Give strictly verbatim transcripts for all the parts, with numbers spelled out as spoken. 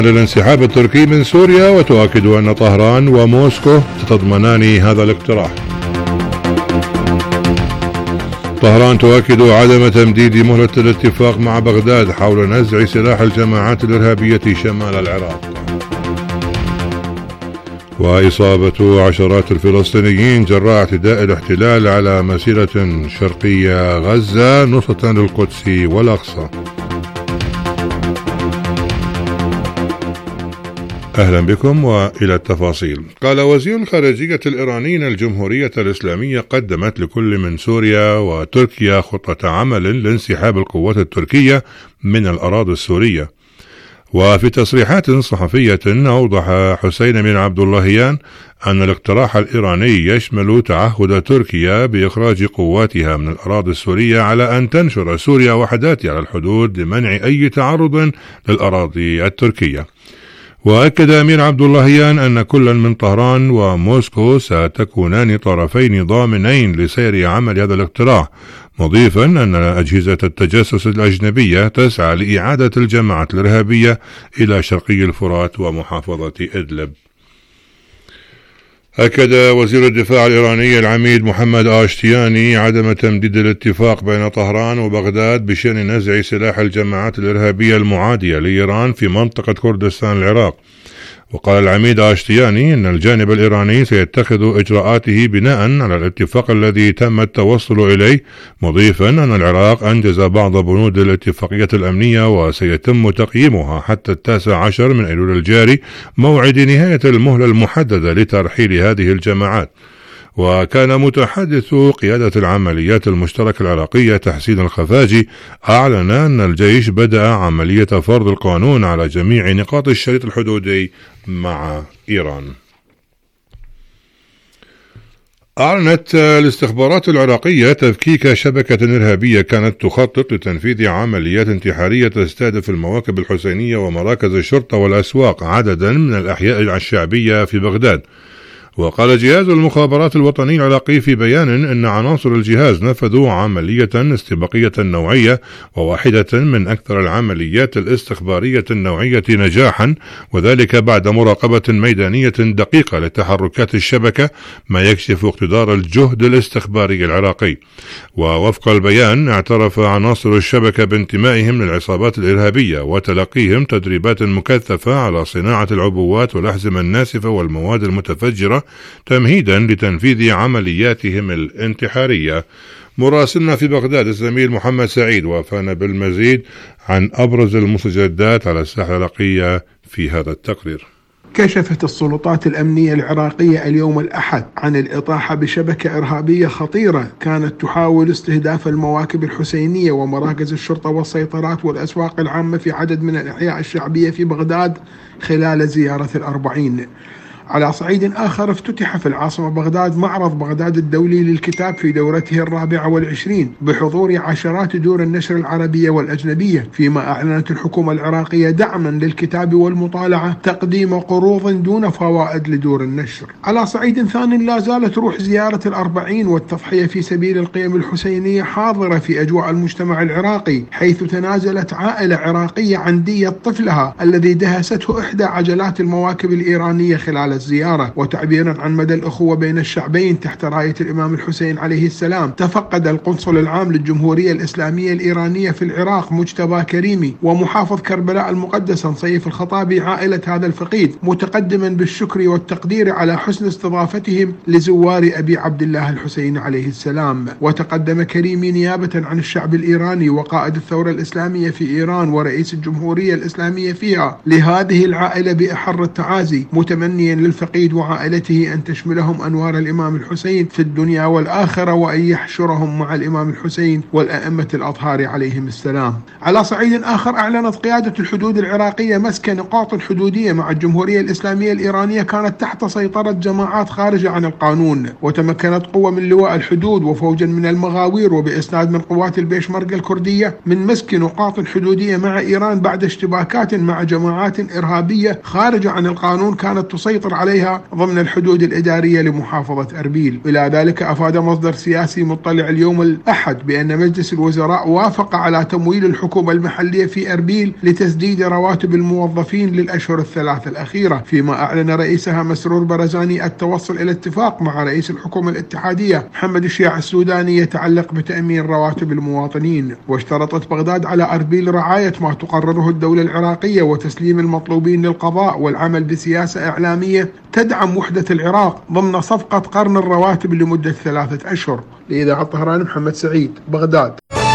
للانسحاب التركي من سوريا، وتؤكد أن طهران وموسكو تتضمنان هذا الاقتراح. طهران تؤكد عدم تمديد مهلة الاتفاق مع بغداد حول نزع سلاح الجماعات الإرهابية شمال العراق. وإصابة عشرات الفلسطينيين جراء اعتداء الاحتلال على مسيرة شرقية غزة نصرة للقدس والأقصى. أهلا بكم وإلى التفاصيل. قال وزير الخارجية الإيراني أن الجمهورية الإسلامية قدمت لكل من سوريا وتركيا خطة عمل لانسحاب القوات التركية من الأراضي السورية. وفي تصريحات صحفية أوضح حسين بن عبد اللهيان أن الاقتراح الإيراني يشمل تعهد تركيا بإخراج قواتها من الأراضي السورية على أن تنشر سوريا وحداتها على الحدود لمنع أي تعرض للأراضي التركية. وأكد أمير عبد اللهيان أن كل من طهران وموسكو ستكونان طرفين ضامنين لسير عمل هذا الاقتراح، مضيفا أن أجهزة التجسس الأجنبية تسعى لإعادة الجماعات الإرهابية إلى شرقي الفرات ومحافظة إدلب. أكد وزير الدفاع الإيراني العميد محمد آشتياني عدم تمديد الاتفاق بين طهران وبغداد بشأن نزع سلاح الجماعات الإرهابية المعادية لإيران في منطقة كردستان العراق. وقال العميد آشتياني أن الجانب الإيراني سيتخذ إجراءاته بناء على الاتفاق الذي تم التوصل إليه، مضيفا أن العراق أنجز بعض بنود الاتفاقية الأمنية وسيتم تقييمها حتى التاسع عشر من أيلول الجاري، موعد نهاية المهلة المحددة لترحيل هذه الجماعات. وكان متحدث قيادة العمليات المشتركة العراقية تحسين الخفاجي أعلن أن الجيش بدأ عملية فرض القانون على جميع نقاط الشريط الحدودي مع إيران. أعلنت الاستخبارات العراقية تفكيك شبكة إرهابية كانت تخطط لتنفيذ عمليات انتحارية تستهدف المواكب الحسينية ومراكز الشرطة والأسواق عددا من الأحياء الشعبية في بغداد. وقال جهاز المخابرات الوطني العراقي في بيان أن عناصر الجهاز نفذوا عملية استباقية نوعية وواحدة من أكثر العمليات الاستخبارية النوعية نجاحا، وذلك بعد مراقبة ميدانية دقيقة لتحركات الشبكة، ما يكشف اقتدار الجهد الاستخباري العراقي. ووفق البيان اعترف عناصر الشبكة بانتمائهم للعصابات الإرهابية وتلقيهم تدريبات مكثفة على صناعة العبوات والأحزمة الناسفة والمواد المتفجرة تمهيدا لتنفيذ عملياتهم الانتحارية. مراسلنا في بغداد الزميل محمد سعيد وافانا بالمزيد عن أبرز المستجدات على الساحة العراقية في هذا التقرير. كشفت السلطات الأمنية العراقية اليوم الأحد عن الإطاحة بشبكة إرهابية خطيرة كانت تحاول استهداف المواكب الحسينية ومراكز الشرطة والسيطرات والأسواق العامة في عدد من الأحياء الشعبية في بغداد خلال زيارة الأربعين. على صعيد آخر، افتتح في العاصمة بغداد معرض بغداد الدولي للكتاب في دورته الرابعة والعشرين بحضور عشرات دور النشر العربية والأجنبية، فيما أعلنت الحكومة العراقية دعما للكتاب والمطالعة تقديم قروض دون فوائد لدور النشر. على صعيد ثاني، لا زالت روح زيارة الأربعين والتضحية في سبيل القيم الحسينية حاضرة في أجواء المجتمع العراقي، حيث تنازلت عائلة عراقية عن دية طفلها الذي دهسته إحدى عجلات المواكب الإيرانية خلال الزيارة. وتعبيرا عن مدى الأخوة بين الشعبين تحت راية الإمام الحسين عليه السلام، تفقد القنصل العام للجمهورية الإسلامية الإيرانية في العراق مجتبى كريمي ومحافظ كربلاء المقدسة نصيف الخطابي عائلة هذا الفقيد، متقدما بالشكر والتقدير على حسن استضافتهم لزوار أبي عبد الله الحسين عليه السلام. وتقدم كريمي نيابة عن الشعب الإيراني وقائد الثورة الإسلامية في إيران ورئيس الجمهورية الإسلامية فيها لهذه العائلة بأحر التعازي، متمنيا للفقيد وعائلته أن تشملهم أنوار الإمام الحسين في الدنيا والآخرة، وأن يحشرهم مع الإمام الحسين والأئمة الأطهار عليهم السلام. على صعيد آخر، أعلنت قيادة الحدود العراقية مسك نقاط حدودية مع الجمهورية الإسلامية الإيرانية كانت تحت سيطرة جماعات خارجة عن القانون. وتمكنت قوة من لواء الحدود وفوجا من المغاوير وبإسناد من قوات البيشمركة الكردية من مسك نقاط حدودية مع إيران بعد اشتباكات مع جماعات إرهابية خارجة عن القانون كانت تسيطر السيطرة عليها ضمن الحدود الإدارية لمحافظة أربيل. إلى ذلك أفاد مصدر سياسي مطلع اليوم الأحد بأن مجلس الوزراء وافق على تمويل الحكومة المحلية في أربيل لتسديد رواتب الموظفين للأشهر الثلاث الأخيرة، فيما أعلن رئيسها مسرور برزاني التوصل إلى اتفاق مع رئيس الحكومة الاتحادية محمد الشيع السوداني يتعلق بتأمين رواتب المواطنين. واشترطت بغداد على أربيل رعاية ما تقرره الدولة العراقية وتسليم المطلوبين للقضاء والعمل بسياسة إعلامية تدعم وحدة العراق ضمن صفقة قرن الرواتب لمدة ثلاثة أشهر. لإذاعة طهران محمد سعيد، بغداد.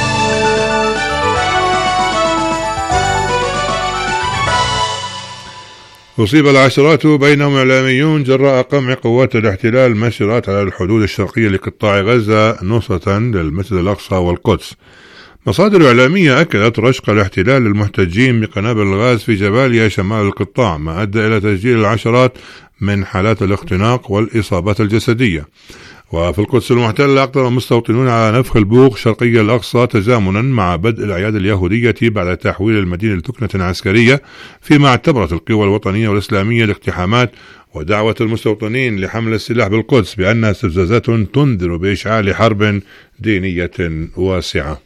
أصيب العشرات بينهم إعلاميون جراء قمع قوات الاحتلال مسيرات على الحدود الشرقية لقطاع غزة نصرة للمسجد الأقصى والقدس. مصادر إعلامية أكدت رشق الاحتلال للمحتجين بقنابل الغاز في جباليا شمال القطاع، ما أدى إلى تسجيل العشرات من حالات الاختناق والإصابات الجسدية. وفي القدس المحتلة أقدم المستوطنون على نفخ البوق شرقي الأقصى تزامنا مع بدء الأعياد اليهودية بعد تحويل المدينة لتكنة عسكرية، فيما اعتبرت القوى الوطنية والإسلامية الاقتحامات ودعوة المستوطنين لحمل السلاح بالقدس بأنها استفزازات تنذر بإشعال حرب دينية واسعة.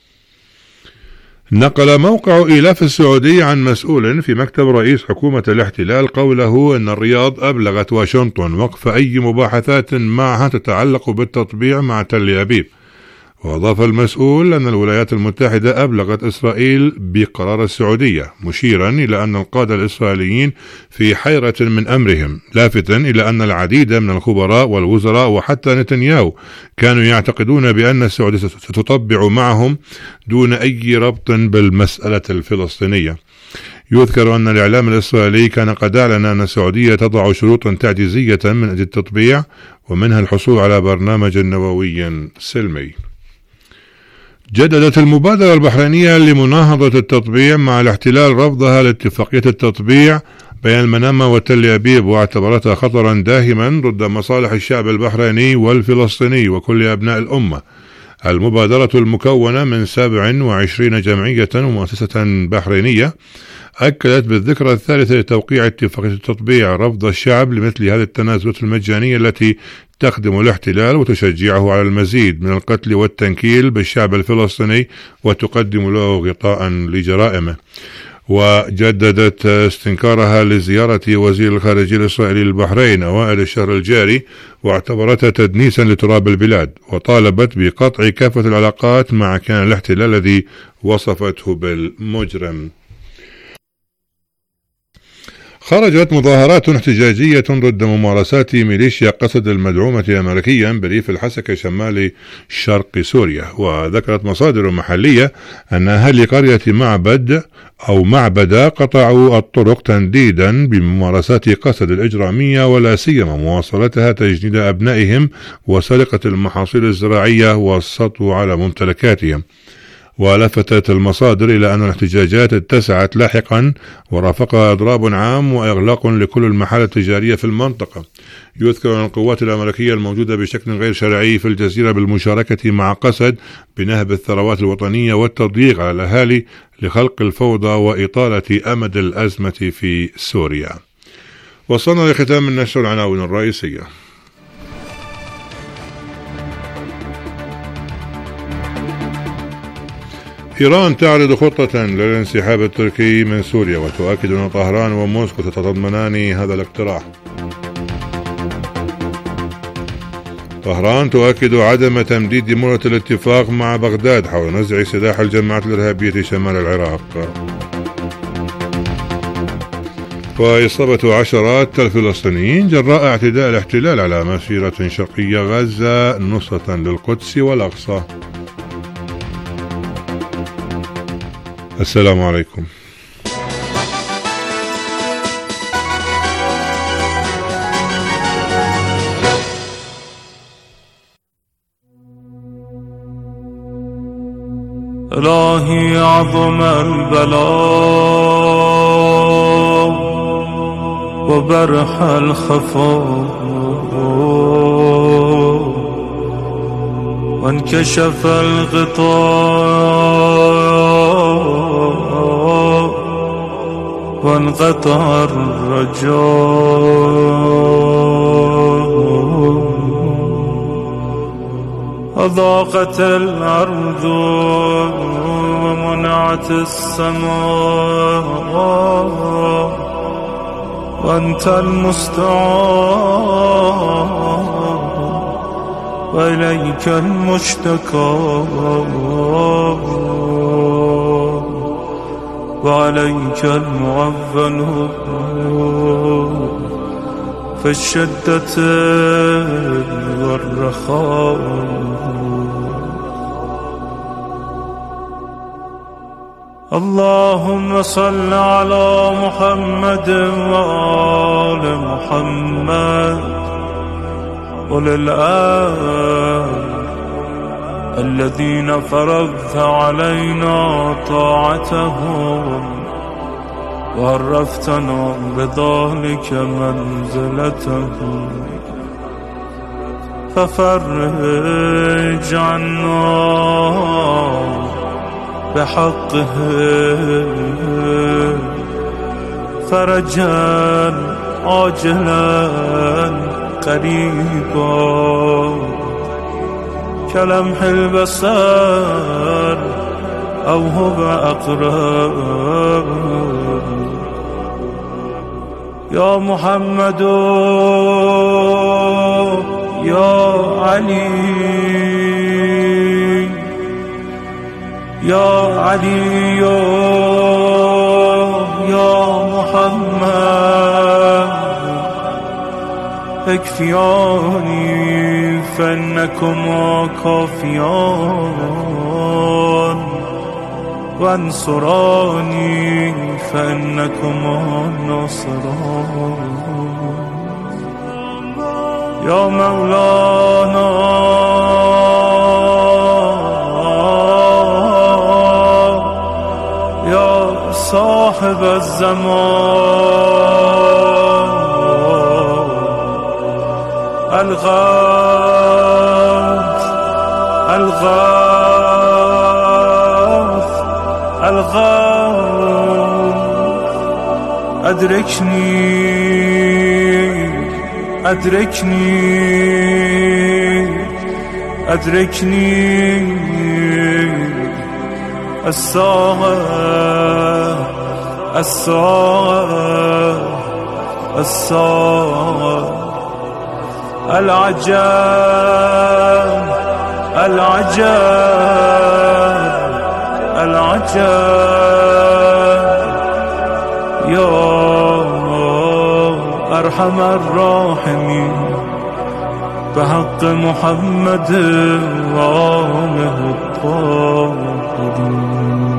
نقل موقع إيلاف السعودي عن مسؤول في مكتب رئيس حكومة الاحتلال قوله أن الرياض أبلغت واشنطن وقف أي مباحثات معها تتعلق بالتطبيع مع تل أبيب. وأضاف المسؤول أن الولايات المتحدة أبلغت إسرائيل بقرار السعودية، مشيرا إلى أن القادة الإسرائيليين في حيرة من أمرهم، لافتا إلى أن العديد من الخبراء والوزراء وحتى نتنياهو كانوا يعتقدون بأن السعودية ستطبع معهم دون أي ربط بالمسألة الفلسطينية. يذكر أن الإعلام الإسرائيلي كان قد أعلن أن السعودية تضع شروطا تعجيزية من أجل التطبيع، ومنها الحصول على برنامج نووي سلمي. جددت المبادرة البحرينية لمناهضة التطبيع مع الاحتلال رفضها لاتفاقية التطبيع بين المنامة وتل أبيب، واعتبرتها خطرا داهما ضد مصالح الشعب البحريني والفلسطيني وكل أبناء الأمة. المبادرة المكونة من سبع وعشرين جمعية ومؤسسة بحرينية أكدت بالذكرى الثالثة لتوقيع اتفاقية التطبيع رفض الشعب لمثل هذه التنازلات المجانية التي تخدم الاحتلال وتشجعه على المزيد من القتل والتنكيل بالشعب الفلسطيني وتقدم له غطاء لجرائمه. وجددت استنكارها لزيارة وزير الخارجية الإسرائيلي للبحرين أوائل الشهر الجاري، واعتبرتها تدنيسا لتراب البلاد، وطالبت بقطع كافة العلاقات مع كيان الاحتلال الذي وصفته بالمجرم. خرجت مظاهرات احتجاجية ضد ممارسات ميليشيا قسد المدعومة أمريكيا بريف الحسكة شمال شرق سوريا. وذكرت مصادر محلية أن أهل قرية معبد أو معبدة قطعوا الطرق تنديدا بممارسات قسد الإجرامية، ولا سيما مواصلتها تجنيد أبنائهم وسرقة المحاصيل الزراعية والسطو على ممتلكاتهم. ولفتت المصادر إلى أن الاحتجاجات اتسعت لاحقا ورافقها إضراب عام وإغلاق لكل المحال التجارية في المنطقة. يذكر أن القوات الأمريكية الموجودة بشكل غير شرعي في الجزيرة بالمشاركة مع قسد بنهب الثروات الوطنية والتضييق على الأهالي لخلق الفوضى وإطالة أمد الأزمة في سوريا. وصلنا لختام النشر العناوين الرئيسية. إيران تعرض خطة للانسحاب التركي من سوريا، وتؤكد أن طهران وموسكو تتضمنان هذا الاقتراح. طهران تؤكد عدم تمديد مهلة الاتفاق مع بغداد حول نزع سلاح الجماعات الإرهابية شمال العراق. وإصابة عشرات الفلسطينيين جراء اعتداء الاحتلال على مسيرة شرقية غزة نصرة للقدس والأقصى. السلام عليكم. إلهي عظم البلاء وبرح الخفاء وانكشف الغطاء وانقطع الرجاء. وضاقت الأرض ومنعت السماء وأنت المستعان وإليك المشتكى وعليك المعول في الشدة والرخاء. اللهم صل على محمد وآل محمد وللآل الذين فرضت علينا طاعتهم وعرفتنا بذلك منزلتهم ففرج عنا بحقه فرجا عاجلا قريبا كلمح البصر أو هو أقرب. يا محمد يا علي يا علي يا محمد اكفياني فإنكما كافيان وانصراني فإنكما ناصران. يا مولانا يا صاحب الزمان الغوث الغوث الغوث أدركني أدركني أدركني الساعة الساعة الساعة العجاب العجاب العجاب. يا أرحم الراحمين بحق محمد وآله الطاهرين.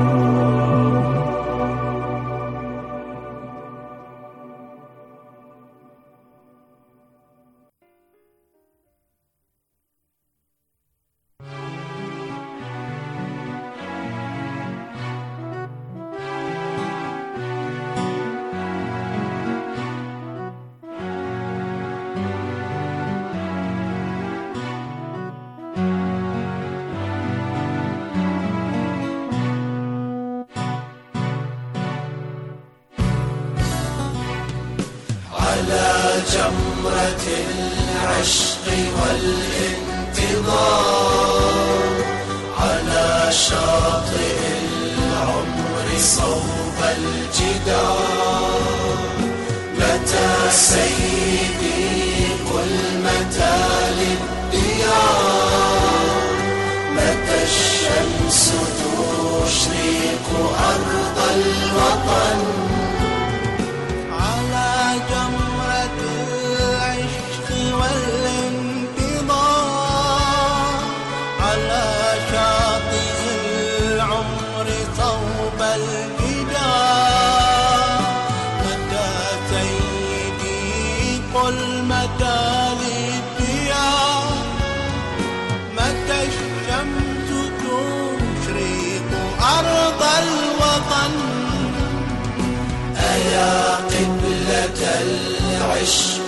على جمرة العشق والانتظار على شاطئ العمر صوب الجدار متى سيدي قل متى للديار متى الشمس تشرق أرض الوطن يا قبلة العشق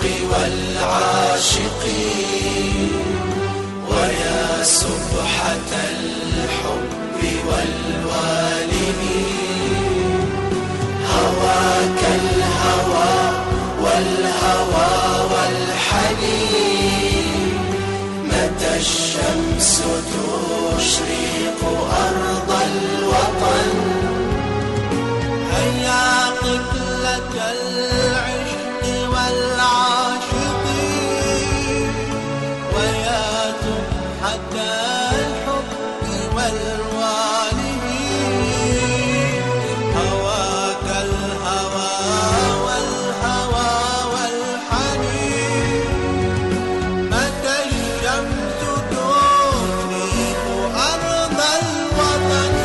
والعاشقين ويا سبحة الحب والوالدين هواك الهوى والهوى والحنين متى الشمس الشمس تشرق أرض الوطن هيا قبلة العشق والعاشقين ويا تبحة الحب والوالدين هواك الهوى والهوى والحنين متى الشمس تشرق أرض الوطن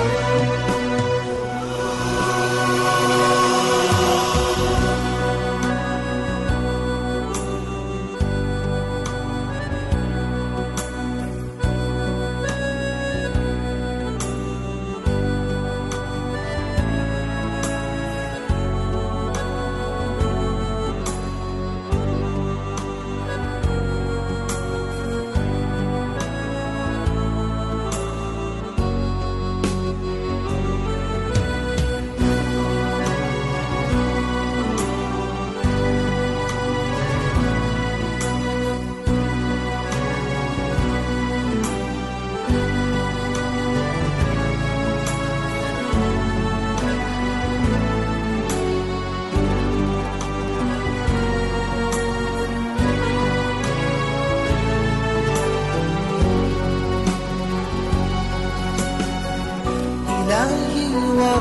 إلهي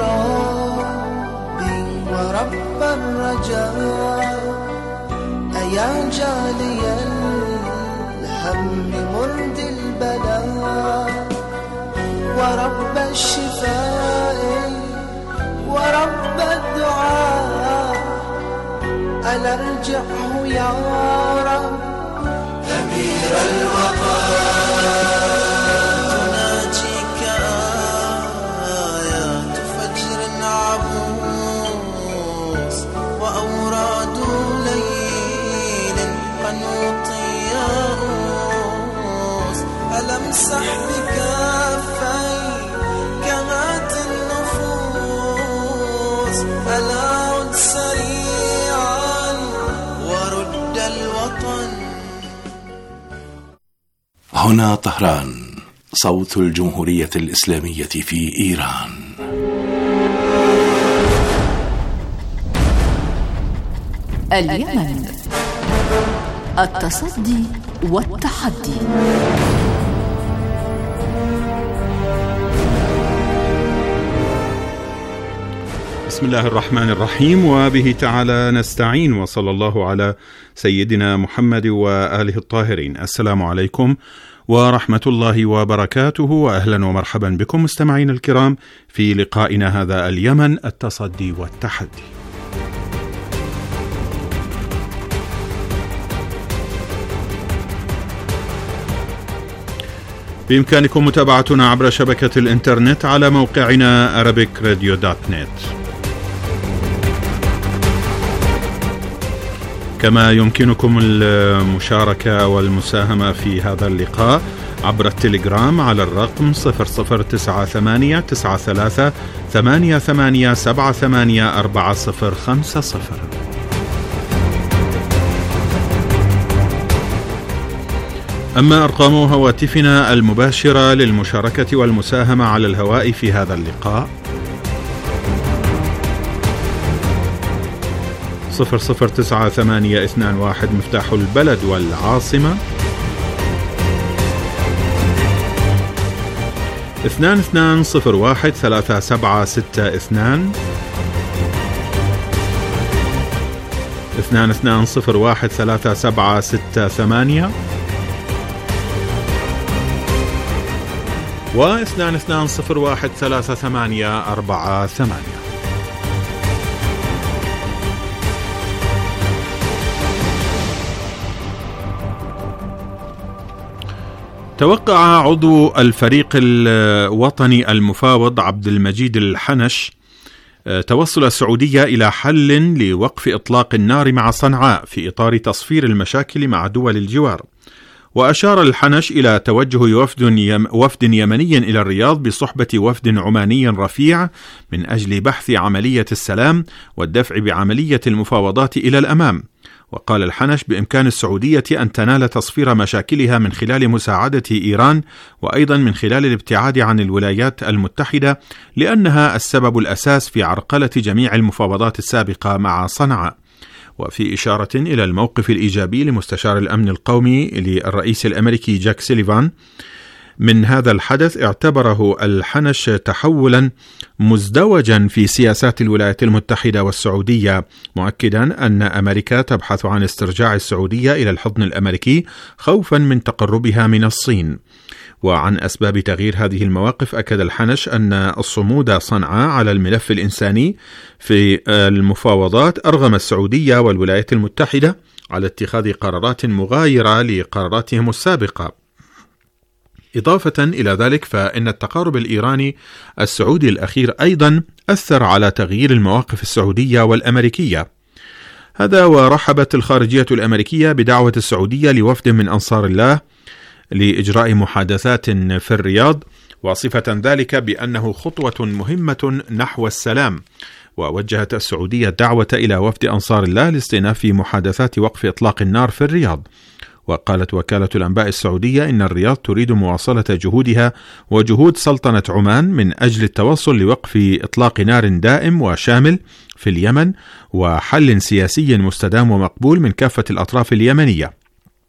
وربي ورب الرجاء أيا جالي الهم مرد البلاء ورب الشفاء ورب الدعاء ألا ارجعه يا رب أمير الوطن امسح بكافي كمات النفوس ألا عد سريعا ورد الوطن. هنا طهران، صوت الجمهورية الإسلامية في إيران. اليمن، التصدي والتحدي. بسم الله الرحمن الرحيم، وبه تعالى نستعين، وصلى الله على سيدنا محمد وآله الطاهرين. السلام عليكم ورحمة الله وبركاته، وأهلا ومرحبا بكم مستمعين الكرام في لقائنا هذا اليمن، التصدي والتحدي. بإمكانكم متابعتنا عبر شبكة الإنترنت على موقعنا arabic radio dot net، كما يمكنكم المشاركة والمساهمة في هذا اللقاء عبر التليجرام على الرقم صفر صفر تسعة ثمانية تسعة ثلاثة ثمانية ثمانية سبعة ثمانية أربعة صفر خمسة صفر. أما أرقام هواتفنا المباشرة للمشاركة والمساهمة على الهواء في هذا اللقاء صفر صفر تسعة ثمانية اثنان واحد مفتاح البلد والعاصمة، اثنان اثنان صفر واحد ثلاثة سبعة ستة اثنان، اثنان اثنان صفر واحد ثلاثة سبعة ستة ثمانية، واثنان اثنان صفر واحد ثلاثة ثمانية أربعة ثمانية. توقع عضو الفريق الوطني المفاوض عبد المجيد الحنش توصل السعودية إلى حل لوقف إطلاق النار مع صنعاء في إطار تصفير المشاكل مع دول الجوار. وأشار الحنش إلى توجه وفد, يم وفد يمني إلى الرياض بصحبة وفد عماني رفيع من أجل بحث عملية السلام والدفع بعملية المفاوضات إلى الأمام. وقال الحنش بإمكان السعودية أن تنال تصفير مشاكلها من خلال مساعدة إيران، وأيضا من خلال الابتعاد عن الولايات المتحدة، لأنها السبب الأساس في عرقلة جميع المفاوضات السابقة مع صنعاء. وفي إشارة إلى الموقف الإيجابي لمستشار الأمن القومي للرئيس الأمريكي جاك سوليفان من هذا الحدث، اعتبره الحنش تحولا مزدوجا في سياسات الولايات المتحدة والسعودية، مؤكدا أن أمريكا تبحث عن استرجاع السعودية إلى الحضن الأمريكي خوفا من تقربها من الصين. وعن أسباب تغيير هذه المواقف أكد الحنش أن الصمود صنعاء على الملف الإنساني في المفاوضات أرغم السعودية والولايات المتحدة على اتخاذ قرارات مغايرة لقراراتهم السابقة. إضافة إلى ذلك، فإن التقارب الإيراني السعودي الأخير أيضا أثر على تغيير المواقف السعودية والأمريكية. هذا ورحبت الخارجية الأمريكية بدعوة السعودية لوفد من أنصار الله لإجراء محادثات في الرياض، واصفة ذلك بأنه خطوة مهمة نحو السلام. ووجهت السعودية الدعوة إلى وفد أنصار الله لاستئناف محادثات وقف إطلاق النار في الرياض. وقالت وكالة الأنباء السعودية إن الرياض تريد مواصلة جهودها وجهود سلطنة عمان من أجل التوصل لوقف إطلاق نار دائم وشامل في اليمن وحل سياسي مستدام ومقبول من كافة الأطراف اليمنية.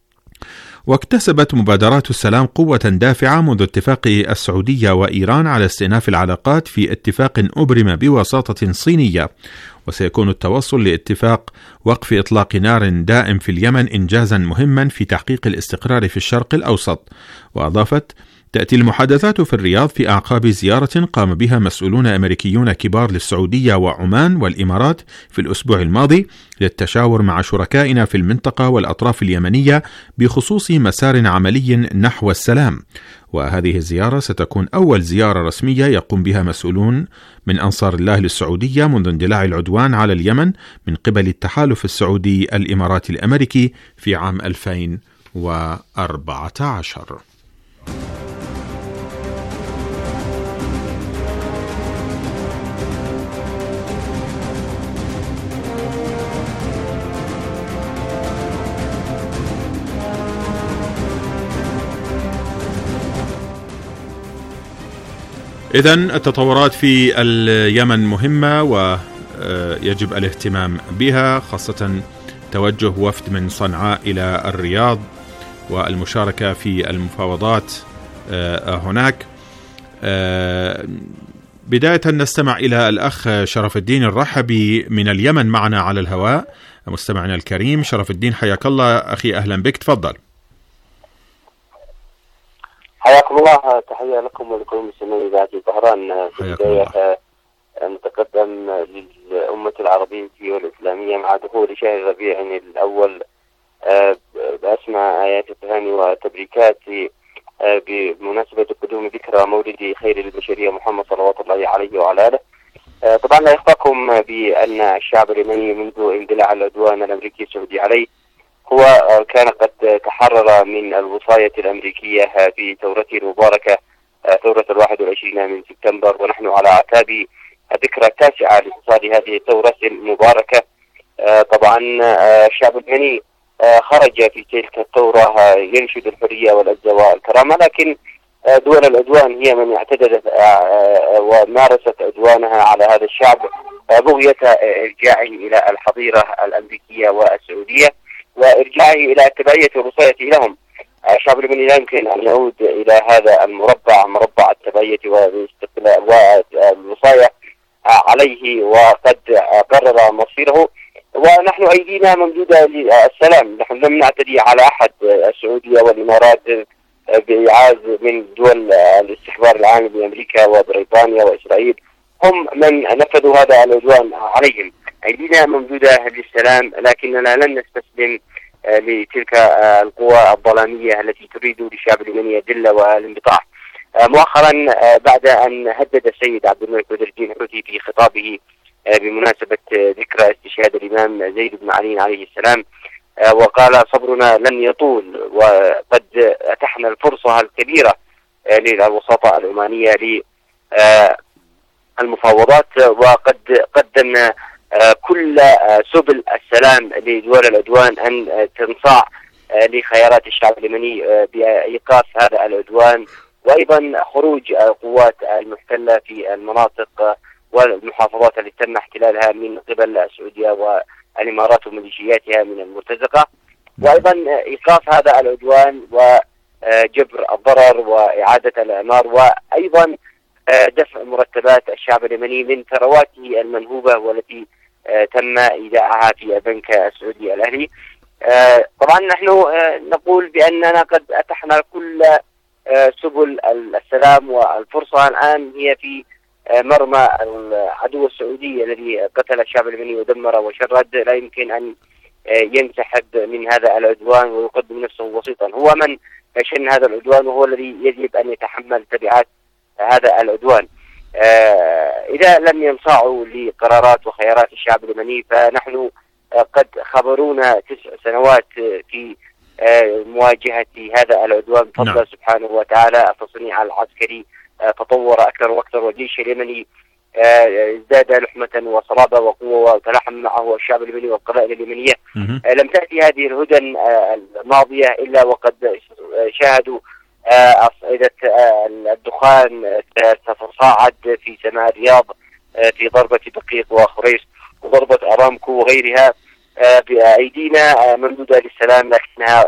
واكتسبت مبادرات السلام قوة دافعة منذ اتفاق السعودية وإيران على استئناف العلاقات في اتفاق أبرم بوساطة صينية، وسيكون التوصل لاتفاق وقف إطلاق نار دائم في اليمن إنجازا مهما في تحقيق الاستقرار في الشرق الأوسط. وأضافت تأتي المحادثات في الرياض في أعقاب زيارة قام بها مسؤولون أمريكيون كبار للسعودية وعمان والإمارات في الأسبوع الماضي للتشاور مع شركائنا في المنطقة والأطراف اليمنية بخصوص مسار عملي نحو السلام. وهذه الزيارة ستكون أول زيارة رسمية يقوم بها مسؤولون من أنصار الله للسعودية منذ اندلاع العدوان على اليمن من قبل التحالف السعودي الإماراتي الأمريكي في عام ألفين وأربعة عشر. إذن التطورات في اليمن مهمة ويجب الاهتمام بها، خاصة توجه وفد من صنعاء إلى الرياض والمشاركة في المفاوضات هناك. بداية نستمع إلى الأخ شرف الدين الرحبي من اليمن معنا على الهواء. مستمعنا الكريم شرف الدين، حياك الله أخي، أهلا بك، تفضل. حياكم الله، تحية لكم ولكل المسلمين إذاعة طهران. في البداية نتقدم للأمة العربية والإسلامية مع دخول شهر ربيع الأول بأسمى آيات التهاني وتبريكات بمناسبة قدوم ذكرى مولد خير البشرية محمد صلوات الله عليه وعلى آله. طبعا لا يخفاكم بأن الشعب اليمني منذ اندلاع العدوان الأمريكي السعودي عليه هو كان قد تحرر من الوصاية الأمريكية في ثورته المباركة، ثورة الواحد والعشرين من سبتمبر، ونحن على أعتاب الذكرى التاسعة لاتصال هذه الثورة المباركة. طبعا الشعب اليمني خرج في تلك الثورة ينشد الحرية والعزة والكرامة، لكن دول العدوان هي من اعتدت ومارست عدوانها على هذا الشعب بغية إرجاعه إلى الحظيرة الأمريكية والسعودية وإرجاعه إلى التبعية والوصاية لهم. الشعب اليمني لا يمكن أن يعود إلى هذا المربع، مربع التبعية والوصاية عليه، وقد قرر مصيره. ونحن أيدينا ممدودة للسلام، نحن لم نعتدي على أحد. السعودية والإمارات بإعاز من دول الاستخبار العام بأمريكا وبريطانيا وإسرائيل هم من نفذوا هذا العدوان عليهم. أيدينا ممدودة للسلام، لكننا لن نستسلم لتلك القوى الظلامية التي تريد للشعب اليمني الذلة والانبطاح. مؤخرا بعد أن هدد السيد عبد الملك بدر الدين الحوثي في خطابه بمناسبة ذكرى استشهاد الإمام زيد بن علي عليه السلام، وقال صبرنا لن يطول، وقد أتحنا الفرصة الكبيرة للوساطة العمانية للمفاوضات، وقد قدمنا كل سبل السلام لدول العدوان أن تنصاع لخيارات الشعب اليمني بإيقاف هذا العدوان، وأيضا خروج القوات المحتلة في المناطق والمحافظات التي تم احتلالها من قبل السعودية والإمارات وميليشياتها من المرتزقة، وأيضا إيقاف هذا العدوان وجبر الضرر وإعادة الإعمار، وأيضا دفع مرتبات الشعب اليمني من ثرواته المنهوبة والتي تم إيداعها في البنك السعودي الأهلي. طبعا نحن نقول بأننا قد أتحنا كل سبل السلام، والفرصة الآن هي في مرمى العدو السعودي الذي قتل الشعب اليمني ودمر وشرد. لا يمكن أن ينسحب من هذا العدوان ويقدم نفسه وسيطا، هو من شن هذا العدوان وهو الذي يجب أن يتحمل تبعات هذا العدوان. إذا لم ينصاعوا لقرارات وخيارات الشعب اليمني فنحن قد خبرونا تسع سنوات في مواجهة هذا العدوان بفضل الله سبحانه وتعالى. التصنيع العسكري تطور أكثر وأكثر، والجيش اليمني ازداد لحمة وصلابة وقوة، وتلاحم معه الشعب اليمني والقبائل اليمنية. لم تأتي هذه الهدن الماضية إلا وقد شاهدوا أصعدة الدخان تتصاعد في سماء الرياض في ضربة دقيق وخريص وضربة أرامكو وغيرها بأيدينا ممدودة للسلام، لكنها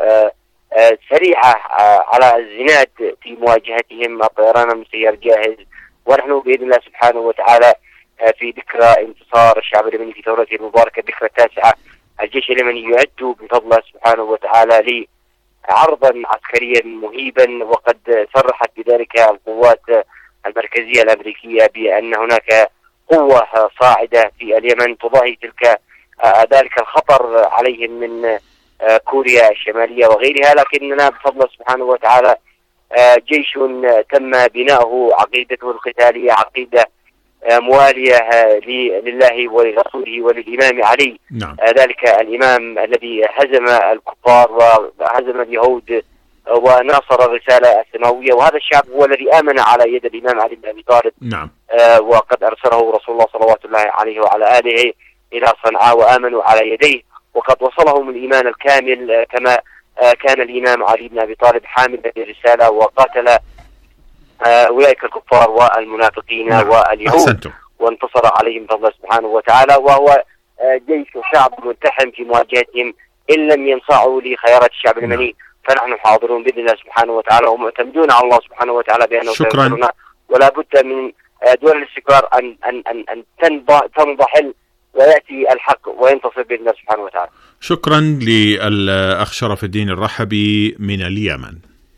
سريعة على الزناد في مواجهتهم. الطيران المسير جاهز، ونحن بإذن الله سبحانه وتعالى في ذكرى انتصار الشعب اليمني في ثورته المباركة الذكرى التاسعة. الجيش اليمني يعد بفضل الله سبحانه وتعالى لعرضا عسكريا مهيبا، وقد صرحت بذلك القوات المركزية الأمريكية بأن هناك قوة صاعدة في اليمن تضاهي تلك ذلك الخطر عليهم من كوريا الشمالية وغيرها. لكننا بفضل الله سبحانه وتعالى جيش تم بناؤه عقيدته القتالية عقيدة موالية لله ولرسوله وللإمام علي. نعم. ذلك الإمام الذي هزم الكفار وهزم اليهود وناصر الرسالة السماوية، وهذا الشعب هو الذي آمن على يد الإمام علي بن أبي طالب. نعم. وقد أرسله رسول الله صلوات الله عليه وعلى آله إلى صنعاء وآمنوا على يديه، وقد وصلهم الإيمان الكامل كما كان الإمام علي بن أبي طالب حاملا للرسالة وقاتل أولئك الكفار والمنافقين نعم. واليهود أحسنتم. وانتصر عليهم بفضل الله سبحانه وتعالى، وهو جيش وشعب ملتحم في مواجهتهم إن لم ينصاعوا لخيارات الشعب اليمني. نعم. فنحن حاضرون بإذن الله سبحانه وتعالى ومعتمدون على الله سبحانه وتعالى بأنه سينصرنا، ولا بد من دول الاستقرار أن أن أن أن تنضحل ويأتي الحق وينتصر بإذن الله سبحانه وتعالى. شكرا للأخ شرف الدين الرحبي من اليمن.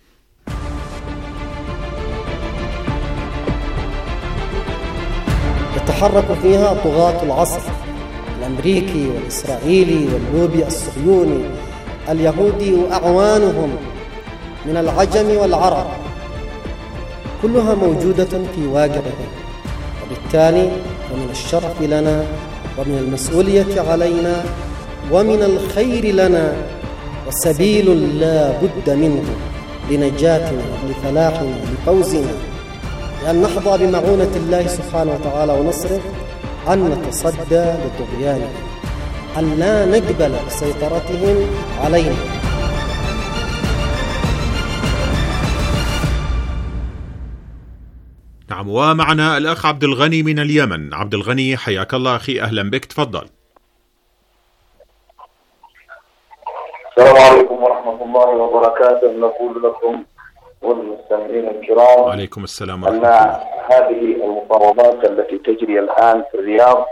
يتحرك فيها طغاة العصر الأمريكي والإسرائيلي واللوبي الصهيوني اليهودي وأعوانهم من العجم والعرب، كلها موجودة في واقعهم، وبالتالي ومن الشرف لنا ومن المسؤولية علينا ومن الخير لنا وسبيل لا بد منه لنجاتنا لفلاحنا لفوزنا، لأن نحظى بمعونة الله سبحانه وتعالى ونصره، أن نتصدى لطغيانهم، أن لا نقبل سيطرتهم علينا. نعم، ومعنا الأخ عبد الغني من اليمن. عبد الغني حياك الله أخي، أهلا بك، تفضل. السلام عليكم ورحمة الله وبركاته. نقول لكم والمستمعين الكرام وعليكم السلام ورحمة أن الله. هذه المفاوضات التي تجري الآن في الرياض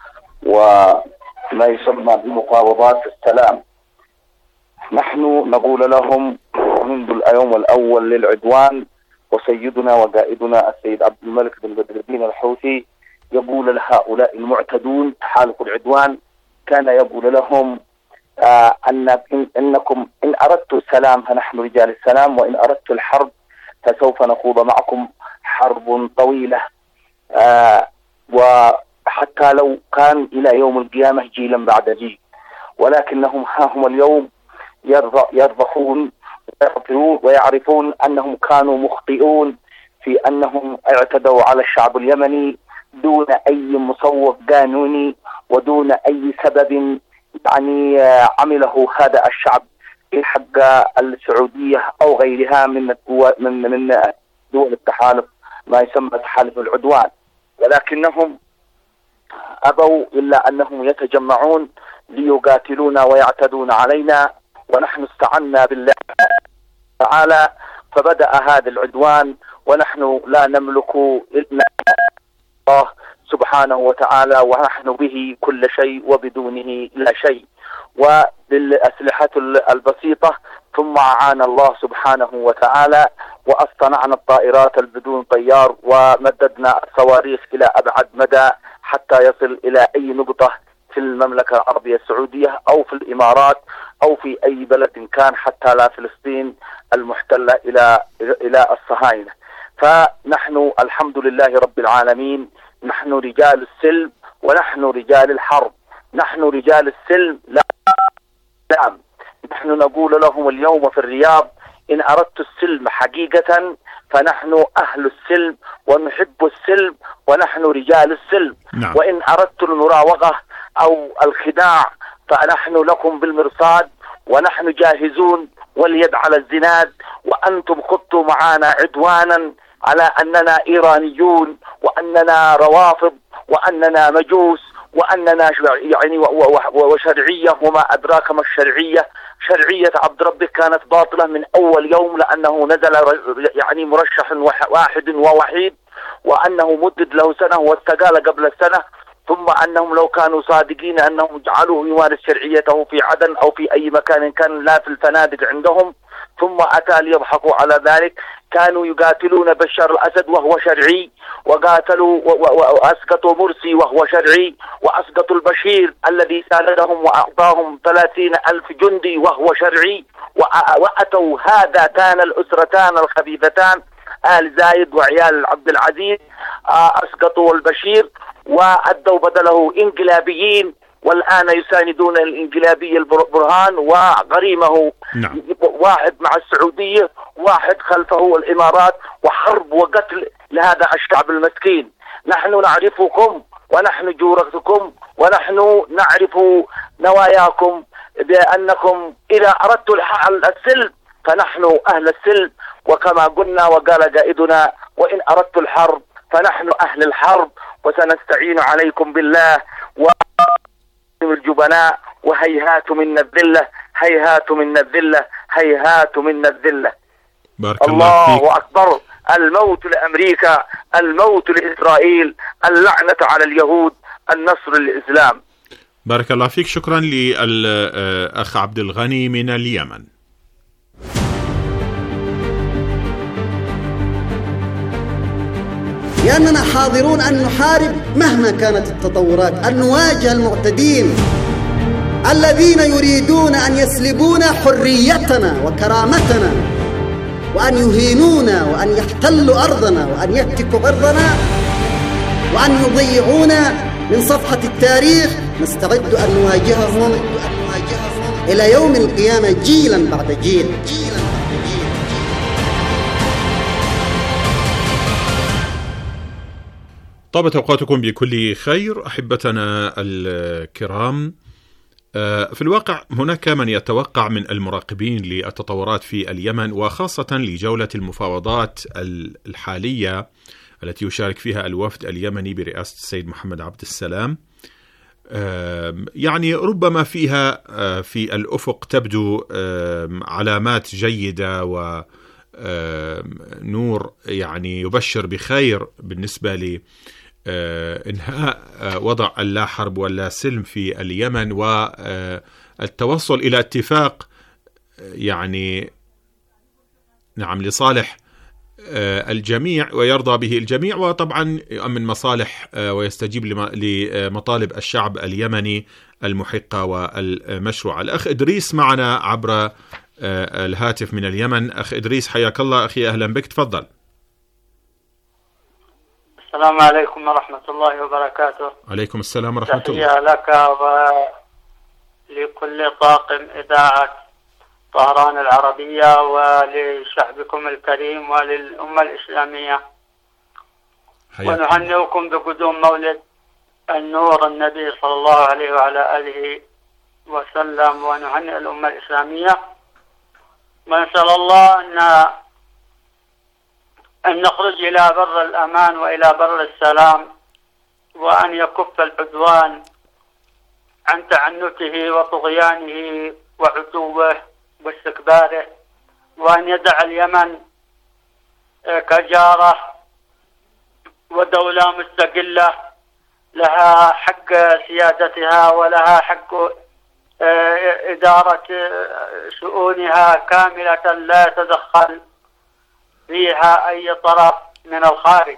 وما يسمى بمفاوضات السلام، نحن نقول لهم منذ اليوم الأول للعدوان، وسيدنا وقائدنا السيد عبد الملك بن بدر الدين الحوثي يقول لهؤلاء المعتدون تحالف العدوان، كان يقول لهم آه أن إن إنكم إن أردتوا السلام فنحن رجال السلام، وإن أردتوا الحرب فسوف نخوض معكم حرب طويلة، آه وحتى لو كان إلى يوم القيامة جيلا بعد جيل، ولكنهم ها هم اليوم يرضخون ويعرفون أنهم كانوا مخطئون في أنهم اعتدوا على الشعب اليمني دون أي مسوق قانوني ودون أي سبب يعني عمله هذا الشعب في حق السعودية أو غيرها من الدول من من دول التحالف، ما يسمى تحالف العدوان، ولكنهم أبوا إلا أنهم يتجمعون ليقاتلونا ويعتدون علينا، ونحن استعنا بالله تعالى فبدأ هذا العدوان، ونحن لا نملك إلا الله سبحانه وتعالى، ونحن به كل شيء وبدونه لا شيء، وبالأسلحة البسيطة ثم أعان الله سبحانه وتعالى وأصطنعنا الطائرات البدون طيار ومددنا الصواريخ إلى أبعد مدى حتى يصل إلى أي نقطة في المملكة العربية السعودية أو في الإمارات أو في أي بلد كان، حتى لا فلسطين المحتلة إلى إلى الصهاينة. فنحن الحمد لله رب العالمين، نحن رجال السلم ونحن رجال الحرب، نحن رجال السلم لا نعم. نحن نقول لهم اليوم في الرياض: إن أردت السلم حقيقة فنحن أهل السلم ونحب السلم ونحن رجال السلم. نعم. وإن أردت المراوغة أو الخداع فنحن لكم بالمرصاد ونحن جاهزون واليد على الزناد، وأنتم خضتوا معنا عدوانا على أننا إيرانيون وأننا روافض وأننا مجوس وأننا يعني وشرعية، وما أدراك ما الشرعية. شرعية عبد ربك كانت باطلة من أول يوم، لأنه نزل يعني مرشح واحد ووحيد، وأنه مدد له سنة واستقال قبل السنة، ثم أنهم لو كانوا صادقين أنهم جعلوه يمارس شرعيته في عدن أو في أي مكان كان لا في الفنادق عندهم، ثم أتى ليضحكوا على ذلك. كانوا يقاتلون بشار الأسد وهو شرعي، وقاتلوا وأسقطوا مرسي وهو شرعي، وأسقطوا البشير الذي ساندهم وأعطاهم ثلاثين ألف جندي وهو شرعي، وأتوا هذاتان الأسرتان الخبيثتان آل زايد وعيال عبد العزيز أسقطوا البشير وأدوا بدله إنقلابيين، والآن يساندون الإنقلابي البرهان وغريمه. نعم. واحد مع السعودية، واحد خلفه الإمارات، وحرب وقتل لهذا الشعب المسكين. نحن نعرفكم ونحن جورتكم ونحن نعرف نواياكم، بأنكم إذا أردت السلم فنحن أهل السلم، وكما قلنا وقال قائدنا: وإن أردت الحرب فنحن أهل الحرب، وسنستعين عليكم بالله والجبناء، وهيهات من الذلة، هيهات من الذلة، هيهات من الذلة. بارك الله فيك. الله أكبر. الموت لأمريكا، الموت لإسرائيل، اللعنة على اليهود، النصر للإسلام. بارك الله فيك. شكرا للأخ عبد الغني من اليمن. لأننا حاضرون أن نحارب مهما كانت التطورات، أن نواجه المعتدين الذين يريدون أن يسلبونا حريتنا وكرامتنا، وأن يهينونا وأن يحتلوا أرضنا وأن يهتكوا أرضنا وأن يضيعونا من صفحة التاريخ. نستعد أن نواجههم إلى يوم القيامة جيلا بعد جيل. طابت أوقاتكم بكل خير أحبتنا الكرام. في الواقع هناك من يتوقع من المراقبين للتطورات في اليمن، وخاصة لجولة المفاوضات الحالية التي يشارك فيها الوفد اليمني برئاسة السيد محمد عبد السلام، يعني ربما فيها في الأفق تبدو علامات جيدة ونور يعني يبشر بخير بالنسبة ل إنهاء وضع اللا حرب ولا سلم في اليمن، والتوصل إلى اتفاق يعني نعم لصالح الجميع ويرضى به الجميع، وطبعا يؤمن مصالح ويستجيب لمطالب الشعب اليمني المحقة والمشروعة. الأخ إدريس معنا عبر الهاتف من اليمن. أخ إدريس حياك الله أخي، أهلا بك، تفضل. السلام عليكم ورحمة الله وبركاته. عليكم السلام ورحمة الله. تحية لك ولكل طاقم إذاعة طهران العربية ولشعبكم الكريم وللأمة الإسلامية، ونهنئكم بقدوم مولد النور النبي صلى الله عليه وعلى آله وسلم، ونهنئ الأمة الإسلامية، ونسأل الله أن أن نخرج إلى بر الأمان وإلى بر السلام، وأن يكف العدوان عن تعنته وطغيانه وعتوه واستكباره، وأن يدع اليمن كجارة ودولة مستقلة لها حق سيادتها ولها حق إدارة شؤونها كاملة، لا يتدخل فيها أي طرف من الخارج.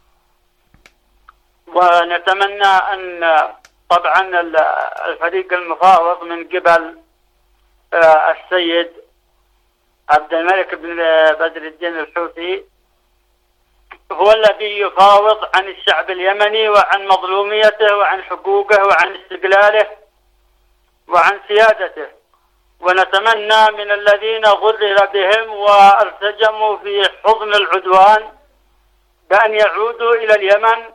ونتمنى أن طبعا الفريق المفاوض من قبل السيد عبد الملك بن بدر الدين الحوثي هو الذي يفاوض عن الشعب اليمني وعن مظلوميته وعن حقوقه وعن استقلاله وعن سيادته. ونتمنى من الذين غرر بهم وارتجموا في حضن العدوان بأن يعودوا إلى اليمن،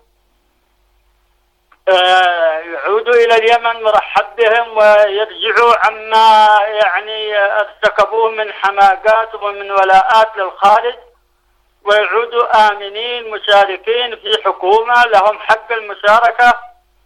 يعودوا إلى اليمن مرحب بهم، ويرجعوا عما يعني ارتكبوه من حماقات ومن ولاءات للخارج، ويعودوا آمنين مشاركين في حكومة لهم حق المشاركة،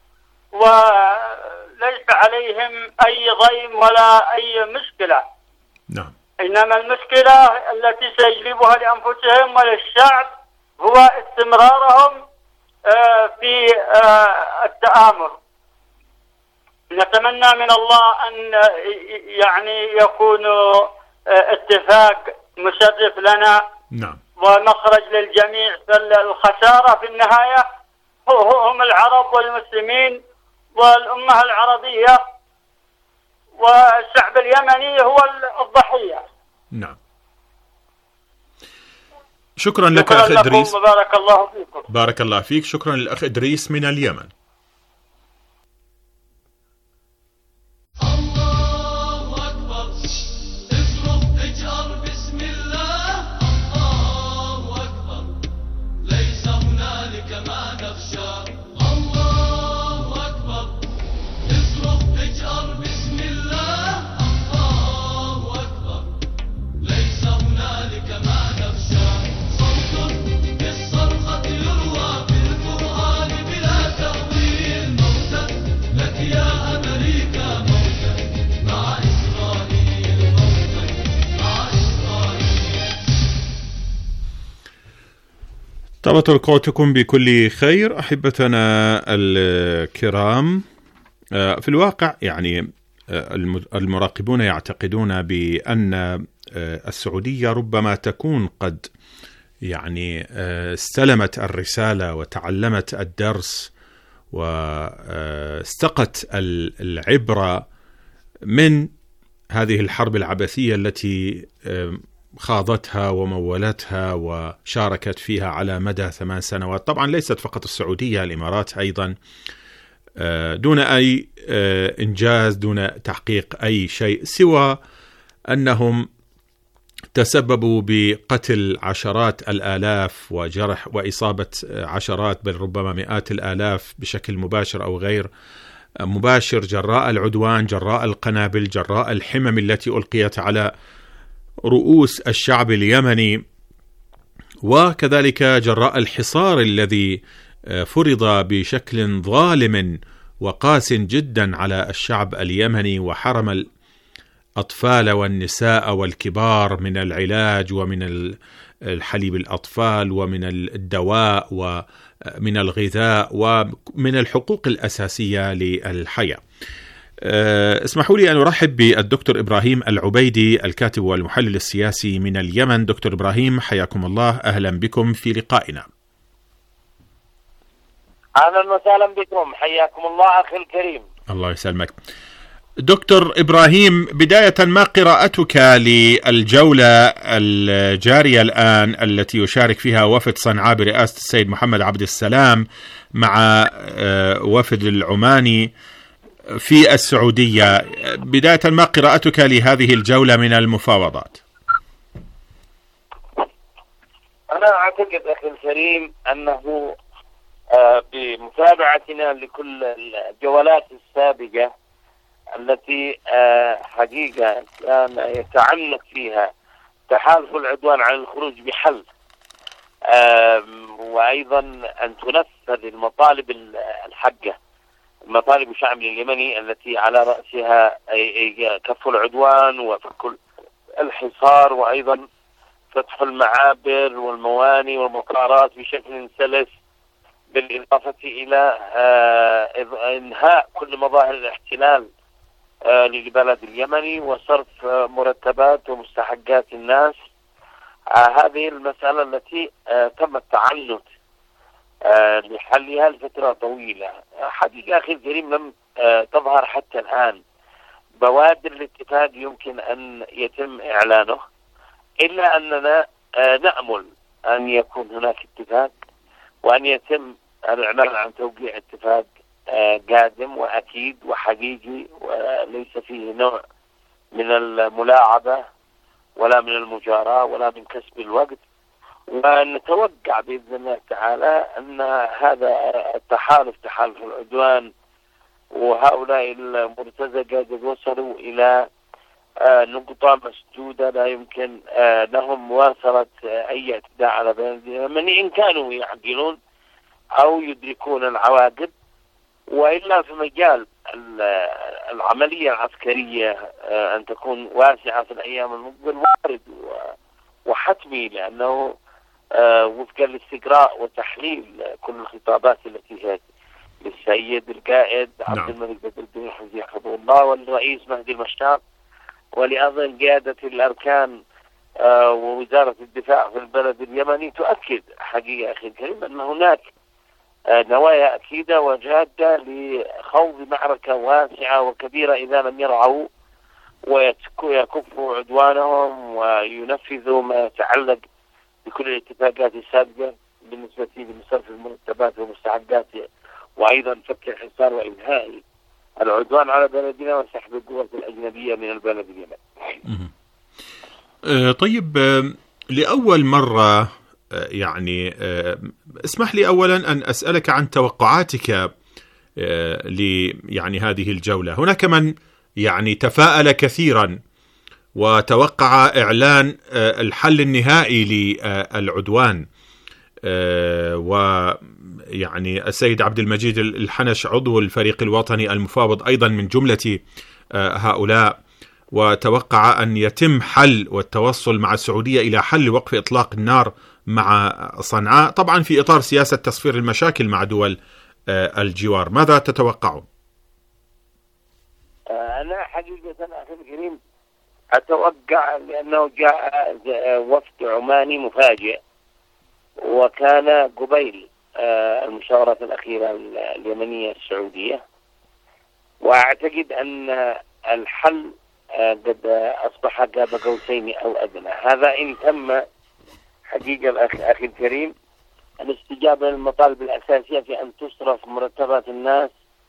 وليس عليهم أي ضيم ولا أي مشكلة. نعم. إنما المشكلة التي سيجلبها لأنفسهم وللشعب هو استمرارهم في التآمر. نتمنى من الله أن يعني يكون اتفاق مشرف لنا. نعم. ومخرج للجميع، فالخسارة في النهاية هم العرب والمسلمين والأمة العربية، والشعب اليمني هو الضحية. نعم. شكرا لك شكرا أخ إدريس. بارك الله فيكم. بارك الله فيك. شكرا للأخ إدريس من اليمن. طابت أوقاتكم بكل خير أحبتنا الكرام. في الواقع يعني المراقبون يعتقدون بأن السعودية ربما تكون قد يعني استلمت الرسالة وتعلمت الدرس واستقت العبرة من هذه الحرب العبثية التي خاضتها ومولتها وشاركت فيها على مدى ثمان سنوات. طبعا ليست فقط السعودية، الإمارات أيضا دون أي إنجاز، دون تحقيق أي شيء سوى أنهم تسببوا بقتل عشرات الآلاف وجرح وإصابة عشرات بل ربما مئات الآلاف بشكل مباشر أو غير مباشر، جراء العدوان، جراء القنابل، جراء الحمم التي ألقيت على رؤوس الشعب اليمني، وكذلك جراء الحصار الذي فرض بشكل ظالم وقاس جدا على الشعب اليمني، وحرم الأطفال والنساء والكبار من العلاج ومن الحليب الأطفال ومن الدواء ومن الغذاء ومن الحقوق الأساسية للحياة. اسمحوا لي أن أرحب بالدكتور إبراهيم العبيدي الكاتب والمحلل السياسي من اليمن. دكتور إبراهيم حياكم الله، أهلا بكم في لقائنا. أهلا وسهلا بكم، حياكم الله أخي الكريم. الله يسلمك. دكتور إبراهيم، بداية ما قراءتك للجولة الجارية الآن التي يشارك فيها وفد صنعاء برئاسة السيد محمد عبد السلام مع وفد العماني في السعودية؟ بداية ما قراءتك لهذه الجولة من المفاوضات؟ أنا أعتقد أخي الكريم أنه بمتابعتنا لكل الجولات السابقة التي حقيقة كان يتعلق فيها تحالف العدوان على الخروج بحل، وأيضا أن تنفذ المطالب الحقة، مطالب الشعب اليمني التي على رأسها كف العدوان وفك الحصار، وأيضا فتح المعابر والمواني والمطارات بشكل سلس، بالإضافة إلى إنهاء كل مظاهر الاحتلال للبلد اليمني وصرف مرتبات ومستحقات الناس. هذه المسألة التي تم التعنت لحلها لفترة طويلة. حقيقة أخي الكريم لم تظهر حتى الآن بوادر الاتفاق يمكن أن يتم إعلانه، إلا أننا نأمل أن يكون هناك اتفاق وأن يتم الإعلان عن توقيع اتفاق قادم وأكيد وحقيقي وليس فيه نوع من الملاعبة ولا من المجاراة ولا من كسب الوقت، ونتوقع بإذن الله تعالى أن هذا التحالف تحالف العدوان وهؤلاء المرتزقة قد وصلوا إلى نقطة مسدودة لا يمكن لهم مواصلة أي اعتداء على بلد اليمن إن كانوا يعقلون أو يدركون العواقب، وإلا في مجال العملية العسكرية أن تكون واسعة في الأيام المقبلة وارد وحتمي، لأنه وفقا لاستقراء وتحليل كل الخطابات التي هي للسيد القائد عبد الملك بدر الدين الحوثي حفظه الله والرئيس مهدي المشتاق ولأيضا قيادة الأركان ووزارة الدفاع في البلد اليمني تؤكد حقيقة أخي الكريم أن هناك نوايا أكيدة وجادة لخوض معركة واسعة وكبيرة إذا لم يرعوا ويكفوا عدوانهم وينفذوا ما يتعلق بكل الاتفاقات السابقة بالنسبة لصرف المرتبات والمستحقات وأيضا فك الحصار وإنهاء العدوان على بلدنا وسحب القوات الأجنبية من البلد اليمني. طيب، لأول مرة يعني اسمح لي أولا أن أسألك عن توقعاتك ل يعني هذه الجولة. هناك من يعني تفاءل كثيرا وتوقع إعلان الحل النهائي للعدوان، ويعني السيد عبد المجيد الحنش عضو الفريق الوطني المفاوض أيضا من جملة هؤلاء، وتوقع أن يتم حل والتوصل مع السعودية إلى حل وقف إطلاق النار مع صنعاء، طبعا في إطار سياسة تصفير المشاكل مع دول الجوار. ماذا تتوقعون؟ أنا حقيقة أخي الكريم أتوقع لأنه جاء وفد عماني مفاجئ وكان قبيل المشاورات الأخيرة اليمنية السعودية، وأعتقد أن الحل قد أصبح قاب قوسين أو أدنى. هذا إن تم حقيقة الأخ أخي الكريم الاستجابة للمطالب الأساسية في أن تصرف مرتبات الناس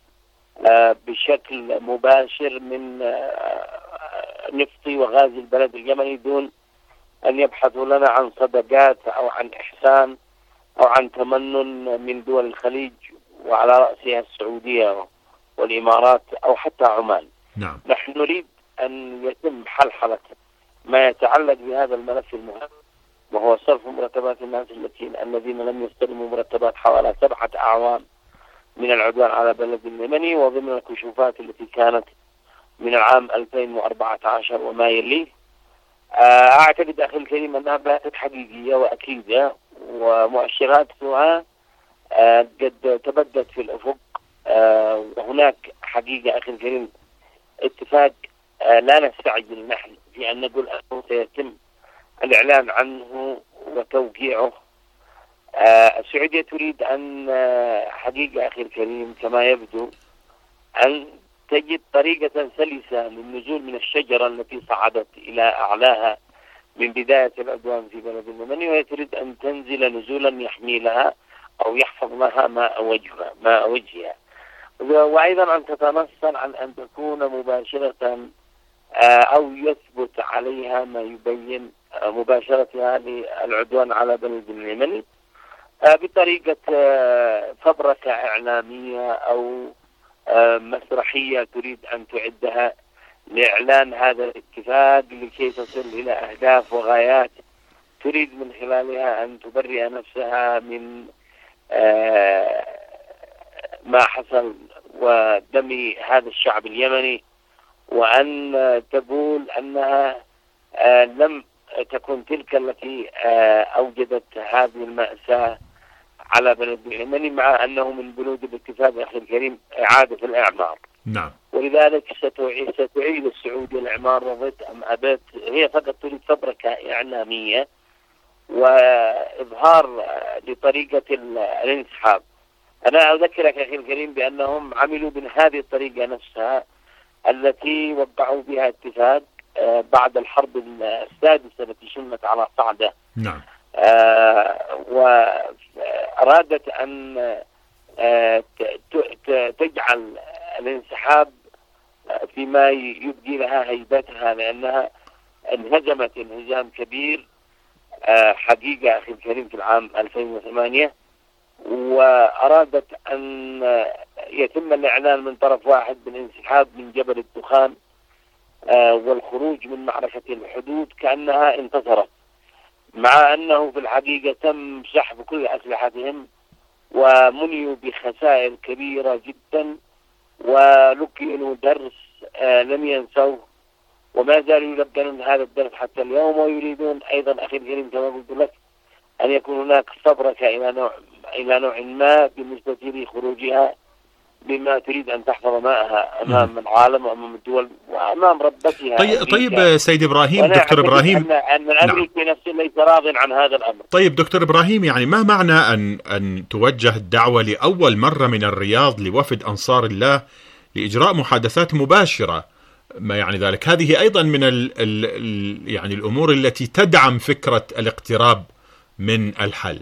بشكل مباشر من نفطي وغاز البلد اليمني دون أن يبحثوا لنا عن صدقات أو عن إحسان أو عن تمنن من دول الخليج وعلى رأسها السعودية والإمارات أو حتى عمان. نعم. نحن نريد أن يتم حلحلة ما يتعلق بهذا الملف المهم، وهو صرف مرتبات الناس التي الذين لم يستلموا مرتبات حوالي سبعة أعوام من العدوان على بلد اليمني، وضمن الكشوفات التي كانت من العام ألفين وأربعة عشر وما يليه. أعتقد أخي الكريم أنها باتت حقيقية وأكيدة ومؤشراتها قد تبدت في الأفق، وهناك حقيقة أخي الكريم اتفاق لا نستعجل نحن في أن نقول أنه سيتم الإعلان عنه وتوقيعه. السعودية تريد أن حقيقة أخي الكريم كما يبدو أن تجد طريقة سلسة للنزول من الشجرة التي صعدت إلى أعلاها من بداية العدوان في بلد اليمن، وهي تريد أن تنزل نزولا يحمي لها أو يحفظ لها ماء وجهها ماء وجهها، وأيضا أن تتنصل عن أن تكون مباشرة أو يثبت عليها ما يبين مباشرتها للعدوان على بلد اليمن. بطريقة فبركة إعلامية أو مسرحية تريد أن تعدها لإعلان هذا الاتفاق لكي تصل إلى أهداف وغايات تريد من خلالها أن تبرئ نفسها من ما حصل ودم هذا الشعب اليمني، وأن تقول أنها لم تكن تلك التي أوجدت هذه المأساة على بلد اليمني، مع أنه من بنود الاتفاق أخي الكريم إعادة الإعمار. نعم. ولذلك ستعيد, ستعيد السعودية الإعمار رضيت أم أبت، هي فقط تريد فبركة إعلامية وإظهار لطريقة الانسحاب. أنا أذكرك أخي الكريم بأنهم عملوا بهذه الطريقة نفسها التي وقعوا بها اتفاق بعد الحرب السادسة التي شنت على صعدة. نعم. آه وأرادت أن آه تجعل الانسحاب فيما يبدي لها هيبتها، لأنها انهزمت انهزام كبير آه حقيقة أخي الكريم في العام ألفين وثمانية، وأرادت أن يتم الإعلان من طرف واحد بالانسحاب من جبل الدخان آه والخروج من معركة الحدود كأنها انتصرت، مع أنه في الحقيقة تم سحب كل أسلحتهم ومنيوا بخسائر كبيرة جدا ولقنوا درس آه لم ينسوه وما زالوا يلقنون هذا الدرس حتى اليوم، ويريدون أيضا أخي الكريم كما قلت لك أن يكون هناك فبركة إلى نوع إلى نوع ما بمستثير خروجها بما تريد أن تحفظ ماءها أمام العالم وأمام الدول وأمام ربتها. طيب, طيب سيد إبراهيم، دكتور إبراهيم، أن, أن الأمريكي نفسه ليس راض عن هذا الأمر. طيب دكتور إبراهيم، يعني ما معنى أن أن توجه الدعوة لأول مرة من الرياض لوفد أنصار الله لإجراء محادثات مباشرة؟ ما يعني ذلك؟ هذه أيضا من ال ال يعني الأمور التي تدعم فكرة الاقتراب من الحل.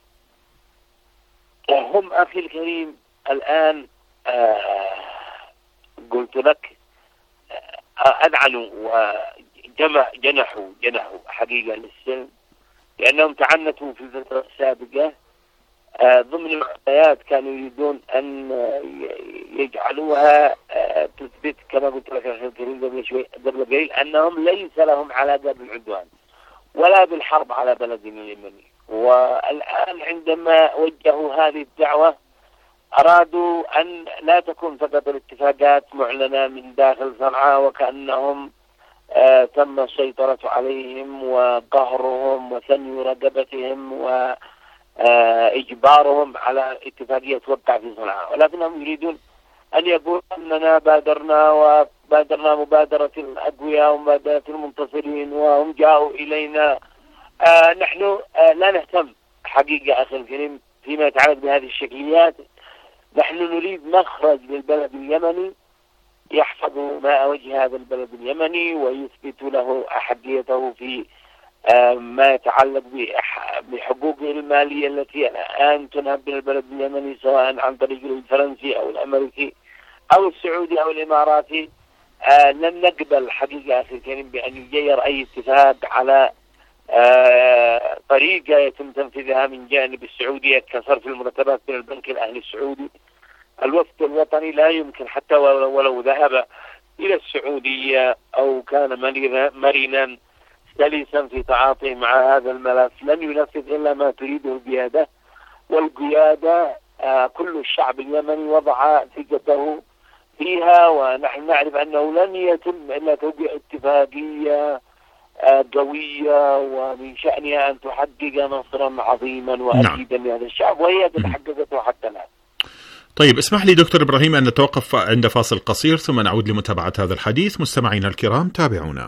هم أخي الكريم الآن آه قلت لك آه أذعنوا وجمع جنحوا جنحوا حقيقة للسلم، لأنهم تعنتوا في الفترة السابقة آه ضمن معطيات كانوا يريدون أن يجعلوها آه تثبت كما قلت لك أخي الكريم قبل شوي قبل قليل أنهم ليس لهم علاقة بالعدوان ولا بالحرب على بلد اليمني. والآن عندما وجهوا هذه الدعوة أرادوا أن لا تكون فقط الاتفاقات معلنة من داخل صنعاء وكأنهم آه تم السيطرة عليهم وقهرهم وثني رقبتهم وإجبارهم على اتفاقية توقع في صنعاء، ولكنهم يريدون أن يقولوا أننا بادرنا وبادرنا مبادرة الأقوياء ومبادرة المنتصرين وهم جاءوا إلينا. آه نحن آه لا نهتم حقيقة أخي الكريم فيما يتعلق بهذه الشكليات. نحن نريد مخرج للبلد اليمني يحفظ ماء وجه هذا البلد اليمني ويثبت له أحقيته في آه ما يتعلق بحقوقه المالية التي الآن تنهب من البلد اليمني سواء عن طريق الفرنسي أو الأمريكي أو السعودي أو الإماراتي. آه لن نقبل حقيقة أخي الكريم بأن يغير أي اتفاق على آه طريقة يتم تنفيذها من جانب السعودية كصرف المرتبات من البنك الأهلي السعودي. الوفد الوطني لا يمكن حتى ولو, ولو ذهب إلى السعودية أو كان مرنا سلسا في تعاطيه مع هذا الملف لن ينفذ إلا ما تريده القيادة، والقيادة آه كل الشعب اليمني وضع ثقته فيها، ونحن نعرف أنه لن يتم إلا توقيع اتفاقية قوية ومن شأنها أن تحقق نصرا عظيما وأكيدا نعم. لهذا الشعب، وهي قد حققته حتى الآن. طيب اسمح لي دكتور إبراهيم أن نتوقف عند فاصل قصير ثم نعود لمتابعة هذا الحديث. مستمعينا الكرام تابعونا.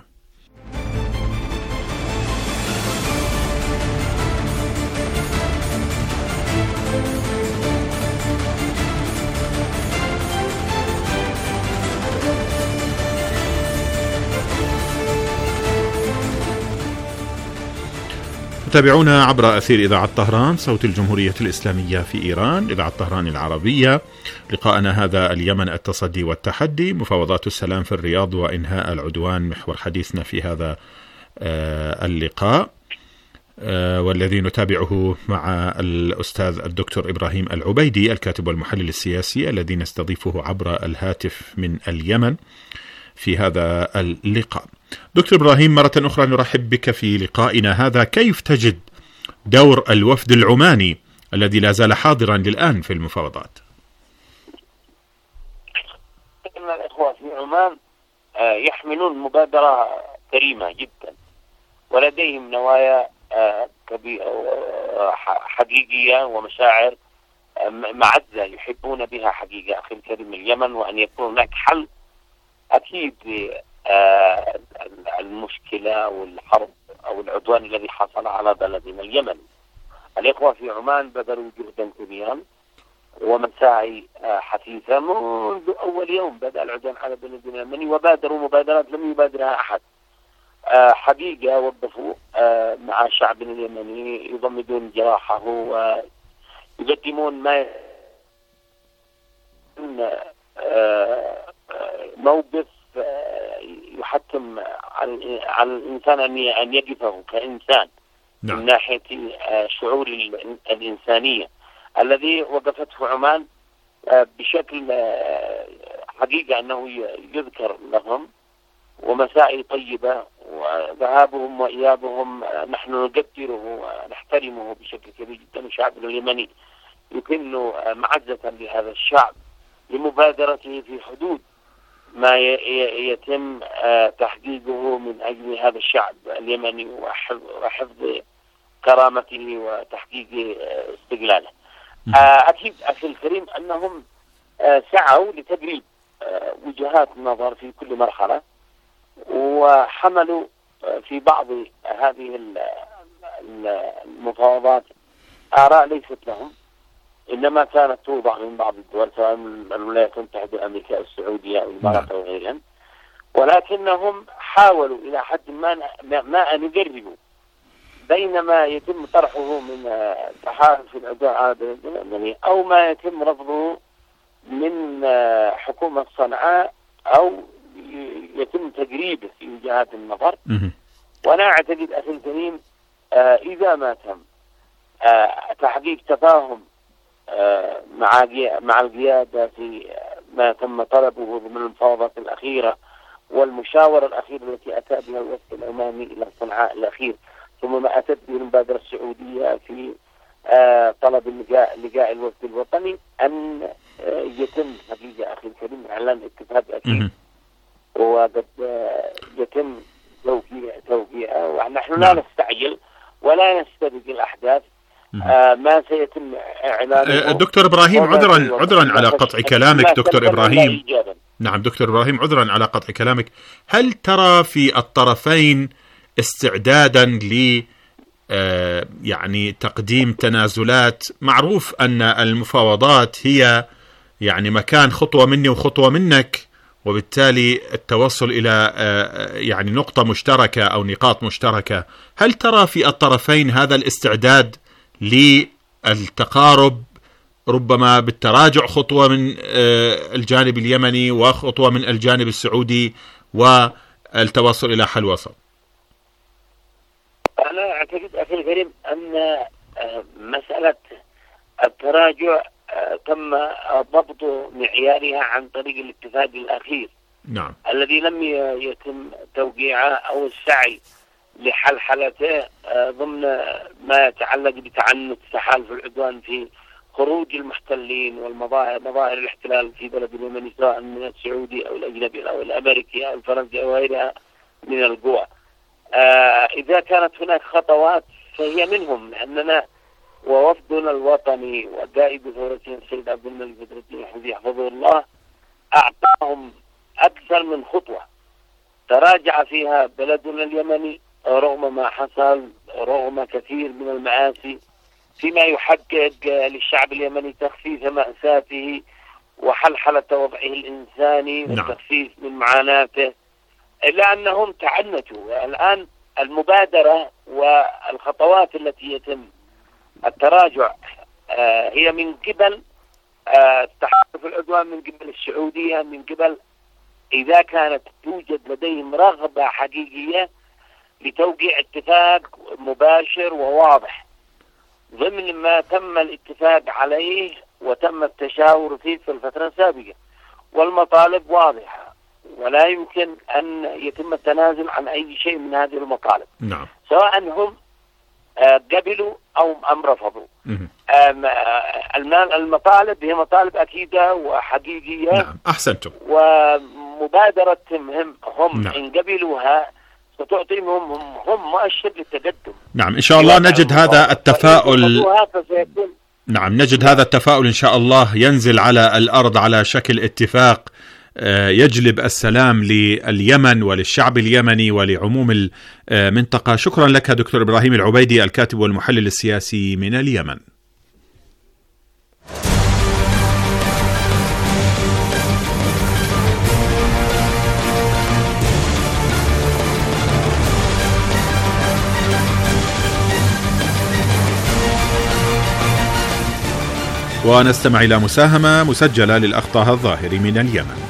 تابعونا عبر أثير إذاعة طهران صوت الجمهورية الإسلامية في إيران، إذاعة طهران العربية. لقاءنا هذا اليمن التصدي والتحدي، مفاوضات السلام في الرياض وإنهاء العدوان محور حديثنا في هذا اللقاء. والذي نتابعه مع الأستاذ الدكتور إبراهيم العبيدي الكاتب والمحلل السياسي الذي نستضيفه عبر الهاتف من اليمن في هذا اللقاء. دكتور إبراهيم، مرة أخرى نرحب بك في لقائنا هذا. كيف تجد دور الوفد العماني الذي لا زال حاضرا للآن في المفاوضات؟ إن الإخوة في عمان يحملون مبادرة كريمة جدا، ولديهم نوايا حقيقية ومشاعر معزة يحبون بها حقيقة أخي الكريم اليمن، وأن يكون هناك حل أكيد المشكلة والحرب أو العدوان الذي حصل على بلدنا اليمن. الإخوة في عمان بذلوا جهدا كبيرا ومساعي حثيثة منذ أول يوم بدأ العدوان على بلدنا اليمني، وبادروا مبادرات لم يبادرها أحد. حقيقة وظفوا مع شعبنا اليمني يضمدون جراحه ويقدمون ما موقف يحتم على الإنسان أن يقفه كإنسان نعم. من ناحية شعور الإنسانية الذي وقفته عمان بشكل حقيقة أنه يذكر لهم، ومساعي طيبة وذهابهم وإيابهم نحن نقدره ونحترمه بشكل كبير جدا. شعبنا اليمني يكن معزة لهذا الشعب لمبادرته في حدود ما يتم تحقيقه من أجل هذا الشعب اليمني وحفظ كرامته وتحقيق استقلاله. أكيد أخي الكريم أنهم سعوا لتقريب وجهات النظر في كل مرحلة، وحملوا في بعض هذه المفاوضات آراء ليست لهم، إنما كانت توضع من بعض الدول سواء من الولايات المتحدة الأمريكية أو السعودية أو الإمارات أو غيرهم، ولكنهم حاولوا إلى حد ما ما أن يقربوا بين ما يتم طرحه من تحالف العدوان على بلدنا أو ما يتم رفضه من حكومة صنعاء أو يتم تقريبه في وجهات النظر. وأنا أعتقد أخي الكريم إذا ما تم تحقيق تفاهم مع مع القيادة في ما تم طلبه ضمن المفاوضات الأخيرة والمشاورة الأخيرة التي أتى بها الوفد العماني إلى صنعاء الأخير، ثم ما أتت به المبادرة السعودية في طلب اللقاء لقاء الوفد الوطني، أن يتم حقيقة أخي الكريم إعلان اتفاق أكيد وقد يتم توقيع توقيعه، ونحن لا نستعجل ولا نستبق الأحداث. آه ما سيتم إعلانه. دكتور إبراهيم، عذرا عذرا على قطع كلامك دكتور إبراهيم. نعم دكتور إبراهيم، عذرا على قطع كلامك. هل ترى في الطرفين استعدادا ل آه يعني تقديم تنازلات؟ معروف أن المفاوضات هي يعني مكان خطوة مني وخطوة منك، وبالتالي التوصل إلى آه يعني نقطة مشتركة أو نقاط مشتركة. هل ترى في الطرفين هذا الاستعداد للتقارب، ربما بالتراجع خطوة من الجانب اليمني وخطوة من الجانب السعودي والتوصل إلى حل وسط؟ أنا أعتقد أخي الكريم أن مسألة التراجع تم ضبط معيارها عن طريق الاتفاق الأخير نعم. الذي لم يتم توقيعه أو السعي لحلحلته ضمن ما يتعلق بتعنت تحالف العدوان في خروج المحتلين والمظاهر مظاهر الاحتلال في بلد اليمن، سواء من السعودي أو الأجنبي أو الأمريكي أو الفرنسي أو غيرها من القوى. آه إذا كانت هناك خطوات فهي منهم، لأننا ووفدنا الوطني وقائد ثورتنا السيد عبد الملك بدر الدين الحوثي يحفظه الله أعطاهم أكثر من خطوة تراجع فيها بلدنا اليمني رغم ما حصل، رغم كثير من المآسي، فيما يحقق للشعب اليمني تخفيف مأساته وحلحلة وضعه الإنساني والتخفيف من معاناته، إلا أنهم تعنتوا. الآن المبادرة والخطوات التي يتم التراجع هي من قبل تحالف العدوان، من قبل السعودية، من قبل إذا كانت توجد لديهم رغبة حقيقية لتوقيع اتفاق مباشر وواضح ضمن ما تم الاتفاق عليه وتم التشاور فيه في الفترة السابقة، والمطالب واضحة ولا يمكن أن يتم التنازل عن أي شيء من هذه المطالب. نعم. سواء هم قبلوا أو أم رفضوا. المطالب هي مطالب أكيدة وحقيقية. نعم. أحسنتم. ومبادرة هم, هم نعم. إن قبلوها ستعطيهم هم, هم مؤشر للتقدم. نعم إن شاء الله نجد هذا التفاؤل. نعم نجد هذا التفاؤل إن شاء الله ينزل على الأرض على شكل اتفاق يجلب السلام لليمن وللشعب اليمني ولعموم المنطقة. شكرا لك دكتور إبراهيم العبيدي الكاتب والمحلل السياسي من اليمن. ونستمع إلى مساهمة مسجلة للأخ طه الظاهري من اليمن.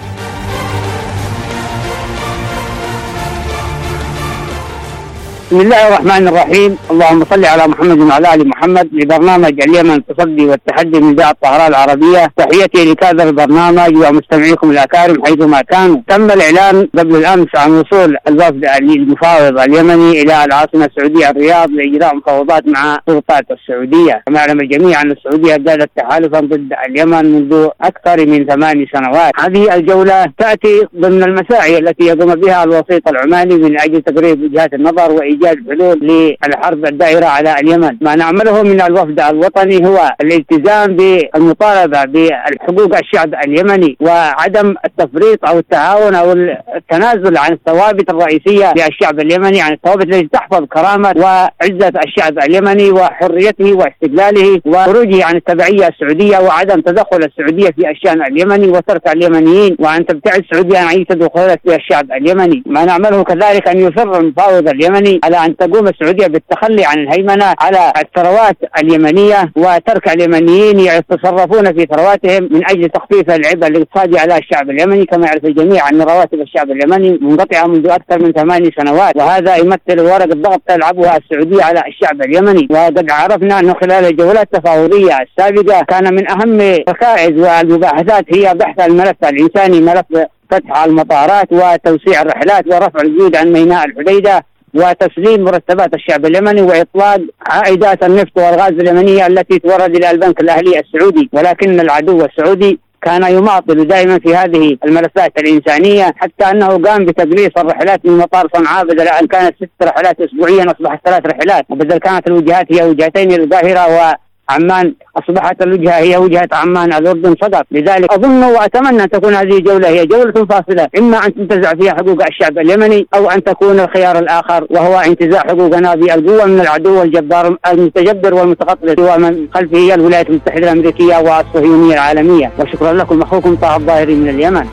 بسم الله الرحمن الرحيم. اللهم صل على محمد وعلى ال محمد. لبرنامج اليمن التصدي والتحدي من ذات الطهران العربية، تحياتي لكادر البرنامج ومستمعيكم الأكارم حيثما كانوا. تم الإعلان قبل الأمس عن وصول الوفد المفاوض اليمني إلى العاصمة السعودية الرياض لإجراء مفاوضات مع السلطات السعودية. كما يعلم الجميع أن السعودية ابتدت تحالفا ضد اليمن منذ أكثر من ثمان سنوات. هذه الجولة تأتي ضمن المساعي التي يقوم بها الوسيط العماني من أجل تقريب وجهات النظر وإيجاد حلول للحرب الدائرة على اليمن. ما نعمله من الوفد الوطني هو الالتزام بالمطالبة بحقوق الشعب اليمني وعدم التفريط أو التهاون أو التنازل عن الثوابت الرئيسية للشعب اليمني، عن الثوابت التي تحفظ كرامة وعزة الشعب اليمني وحريته واستقلاله وخروجه عن التبعية السعودية وعدم تدخل السعودية في الشأن اليمني وترك اليمنيين وأن تبتعد السعودية عن أي تدخلات في الشعب اليمني. ما نعمله كذلك أن يصر المفاوض اليمني على أن تقوم السعودية بالتخلي عن الهيمنة على الثروات اليمنية وترك اليمنيين يتصرفون في ثرواتهم من أجل تخفيف العبء الاقتصادي على الشعب اليمني. كما يعرف الجميع أن رواتب الشعب اليمني منقطعة منذ أكثر من ثمان سنوات، وهذا يمثل ورقة ضغط تلعبها السعودية على الشعب اليمني. وقد عرفنا أنه خلال الجولات التفاوضية السابقة كان من أهم الركائز والمباحثات هي بحث الملف الإنساني، ملف فتح المطارات وتوسيع الرحلات ورفع القيود عن ميناء الحديدة وتسليم مرتبات الشعب اليمني وإطلاق عائدات النفط والغاز اليمنية التي تورد إلى البنك الأهلي السعودي. ولكن العدو السعودي كان يماطل دائما في هذه الملفات الإنسانية، حتى أنه قام بتقليص الرحلات من مطار صنعاء، بدل أن كانت ست رحلات أسبوعيا أصبحت ثلاث رحلات، وبدل كانت الوجهات هي وجهتين للقاهرة و عمان أصبحت الوجهة هي وجهة عمان الأردن فقط. لذلك أظن وأتمنى أن تكون هذه الجولة هي جولة فاصلة، إما أن تنتزع فيها حقوق الشعب اليمني أو أن تكون الخيار الآخر وهو انتزاع حقوقنا بالقوة من العدو الجبار المتجبر والمتقطر ومن خلفه هي الولايات المتحدة الأمريكية والصهيونية العالمية. وشكرا لكم، أخوكم طه الظاهري من اليمن.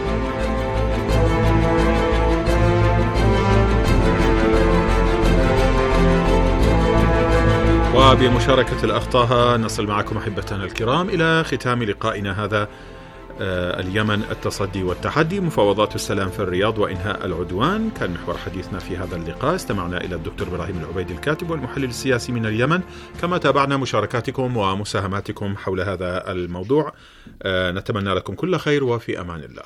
وبمشاركة الأخ طه نصل معكم أحبتنا الكرام إلى ختام لقائنا هذا. آه اليمن التصدي والتحدي، مفاوضات السلام في الرياض وإنهاء العدوان كان محور حديثنا في هذا اللقاء. استمعنا إلى الدكتور إبراهيم العبيدي الكاتب والمحلل السياسي من اليمن، كما تابعنا مشاركاتكم ومساهماتكم حول هذا الموضوع. آه نتمنى لكم كل خير وفي أمان الله.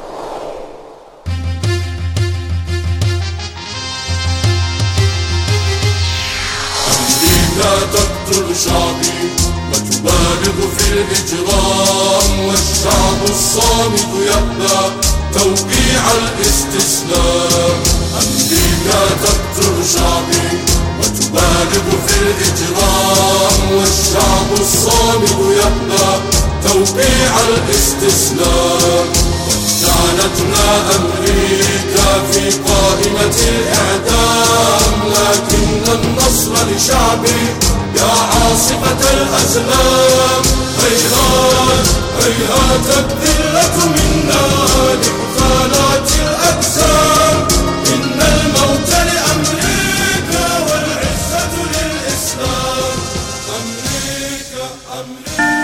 لا تقتل شعبي وتبالغ في الإجرام، والشعب الصامت يأبى توقيع الاستسلام. أمريكا تقتل شعبي وتبالغ في الإجرام، والشعب الصامت يأبى توقيع الاستسلام. جعلتنا أمريكا في قائمة الإعدام، لكن النصر لشعبي يا عاصفة الأزلام. هيهات هيهات الذلة منا لحثالات الأجسام، إن الموت لأمريكا والعزة للإسلام. أمريكا أمريكا.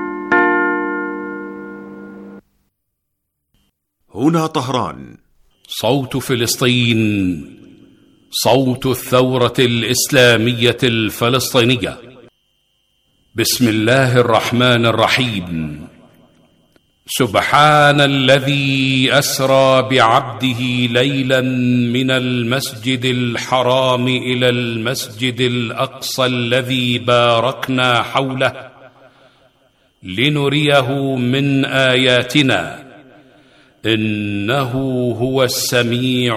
هنا طهران، صوت فلسطين، صوت الثورة الإسلامية الفلسطينية. بسم الله الرحمن الرحيم. سبحان الذي أسرى بعبده ليلا من المسجد الحرام إلى المسجد الأقصى الذي باركنا حوله لنريه من آياتنا، إنه هو السميع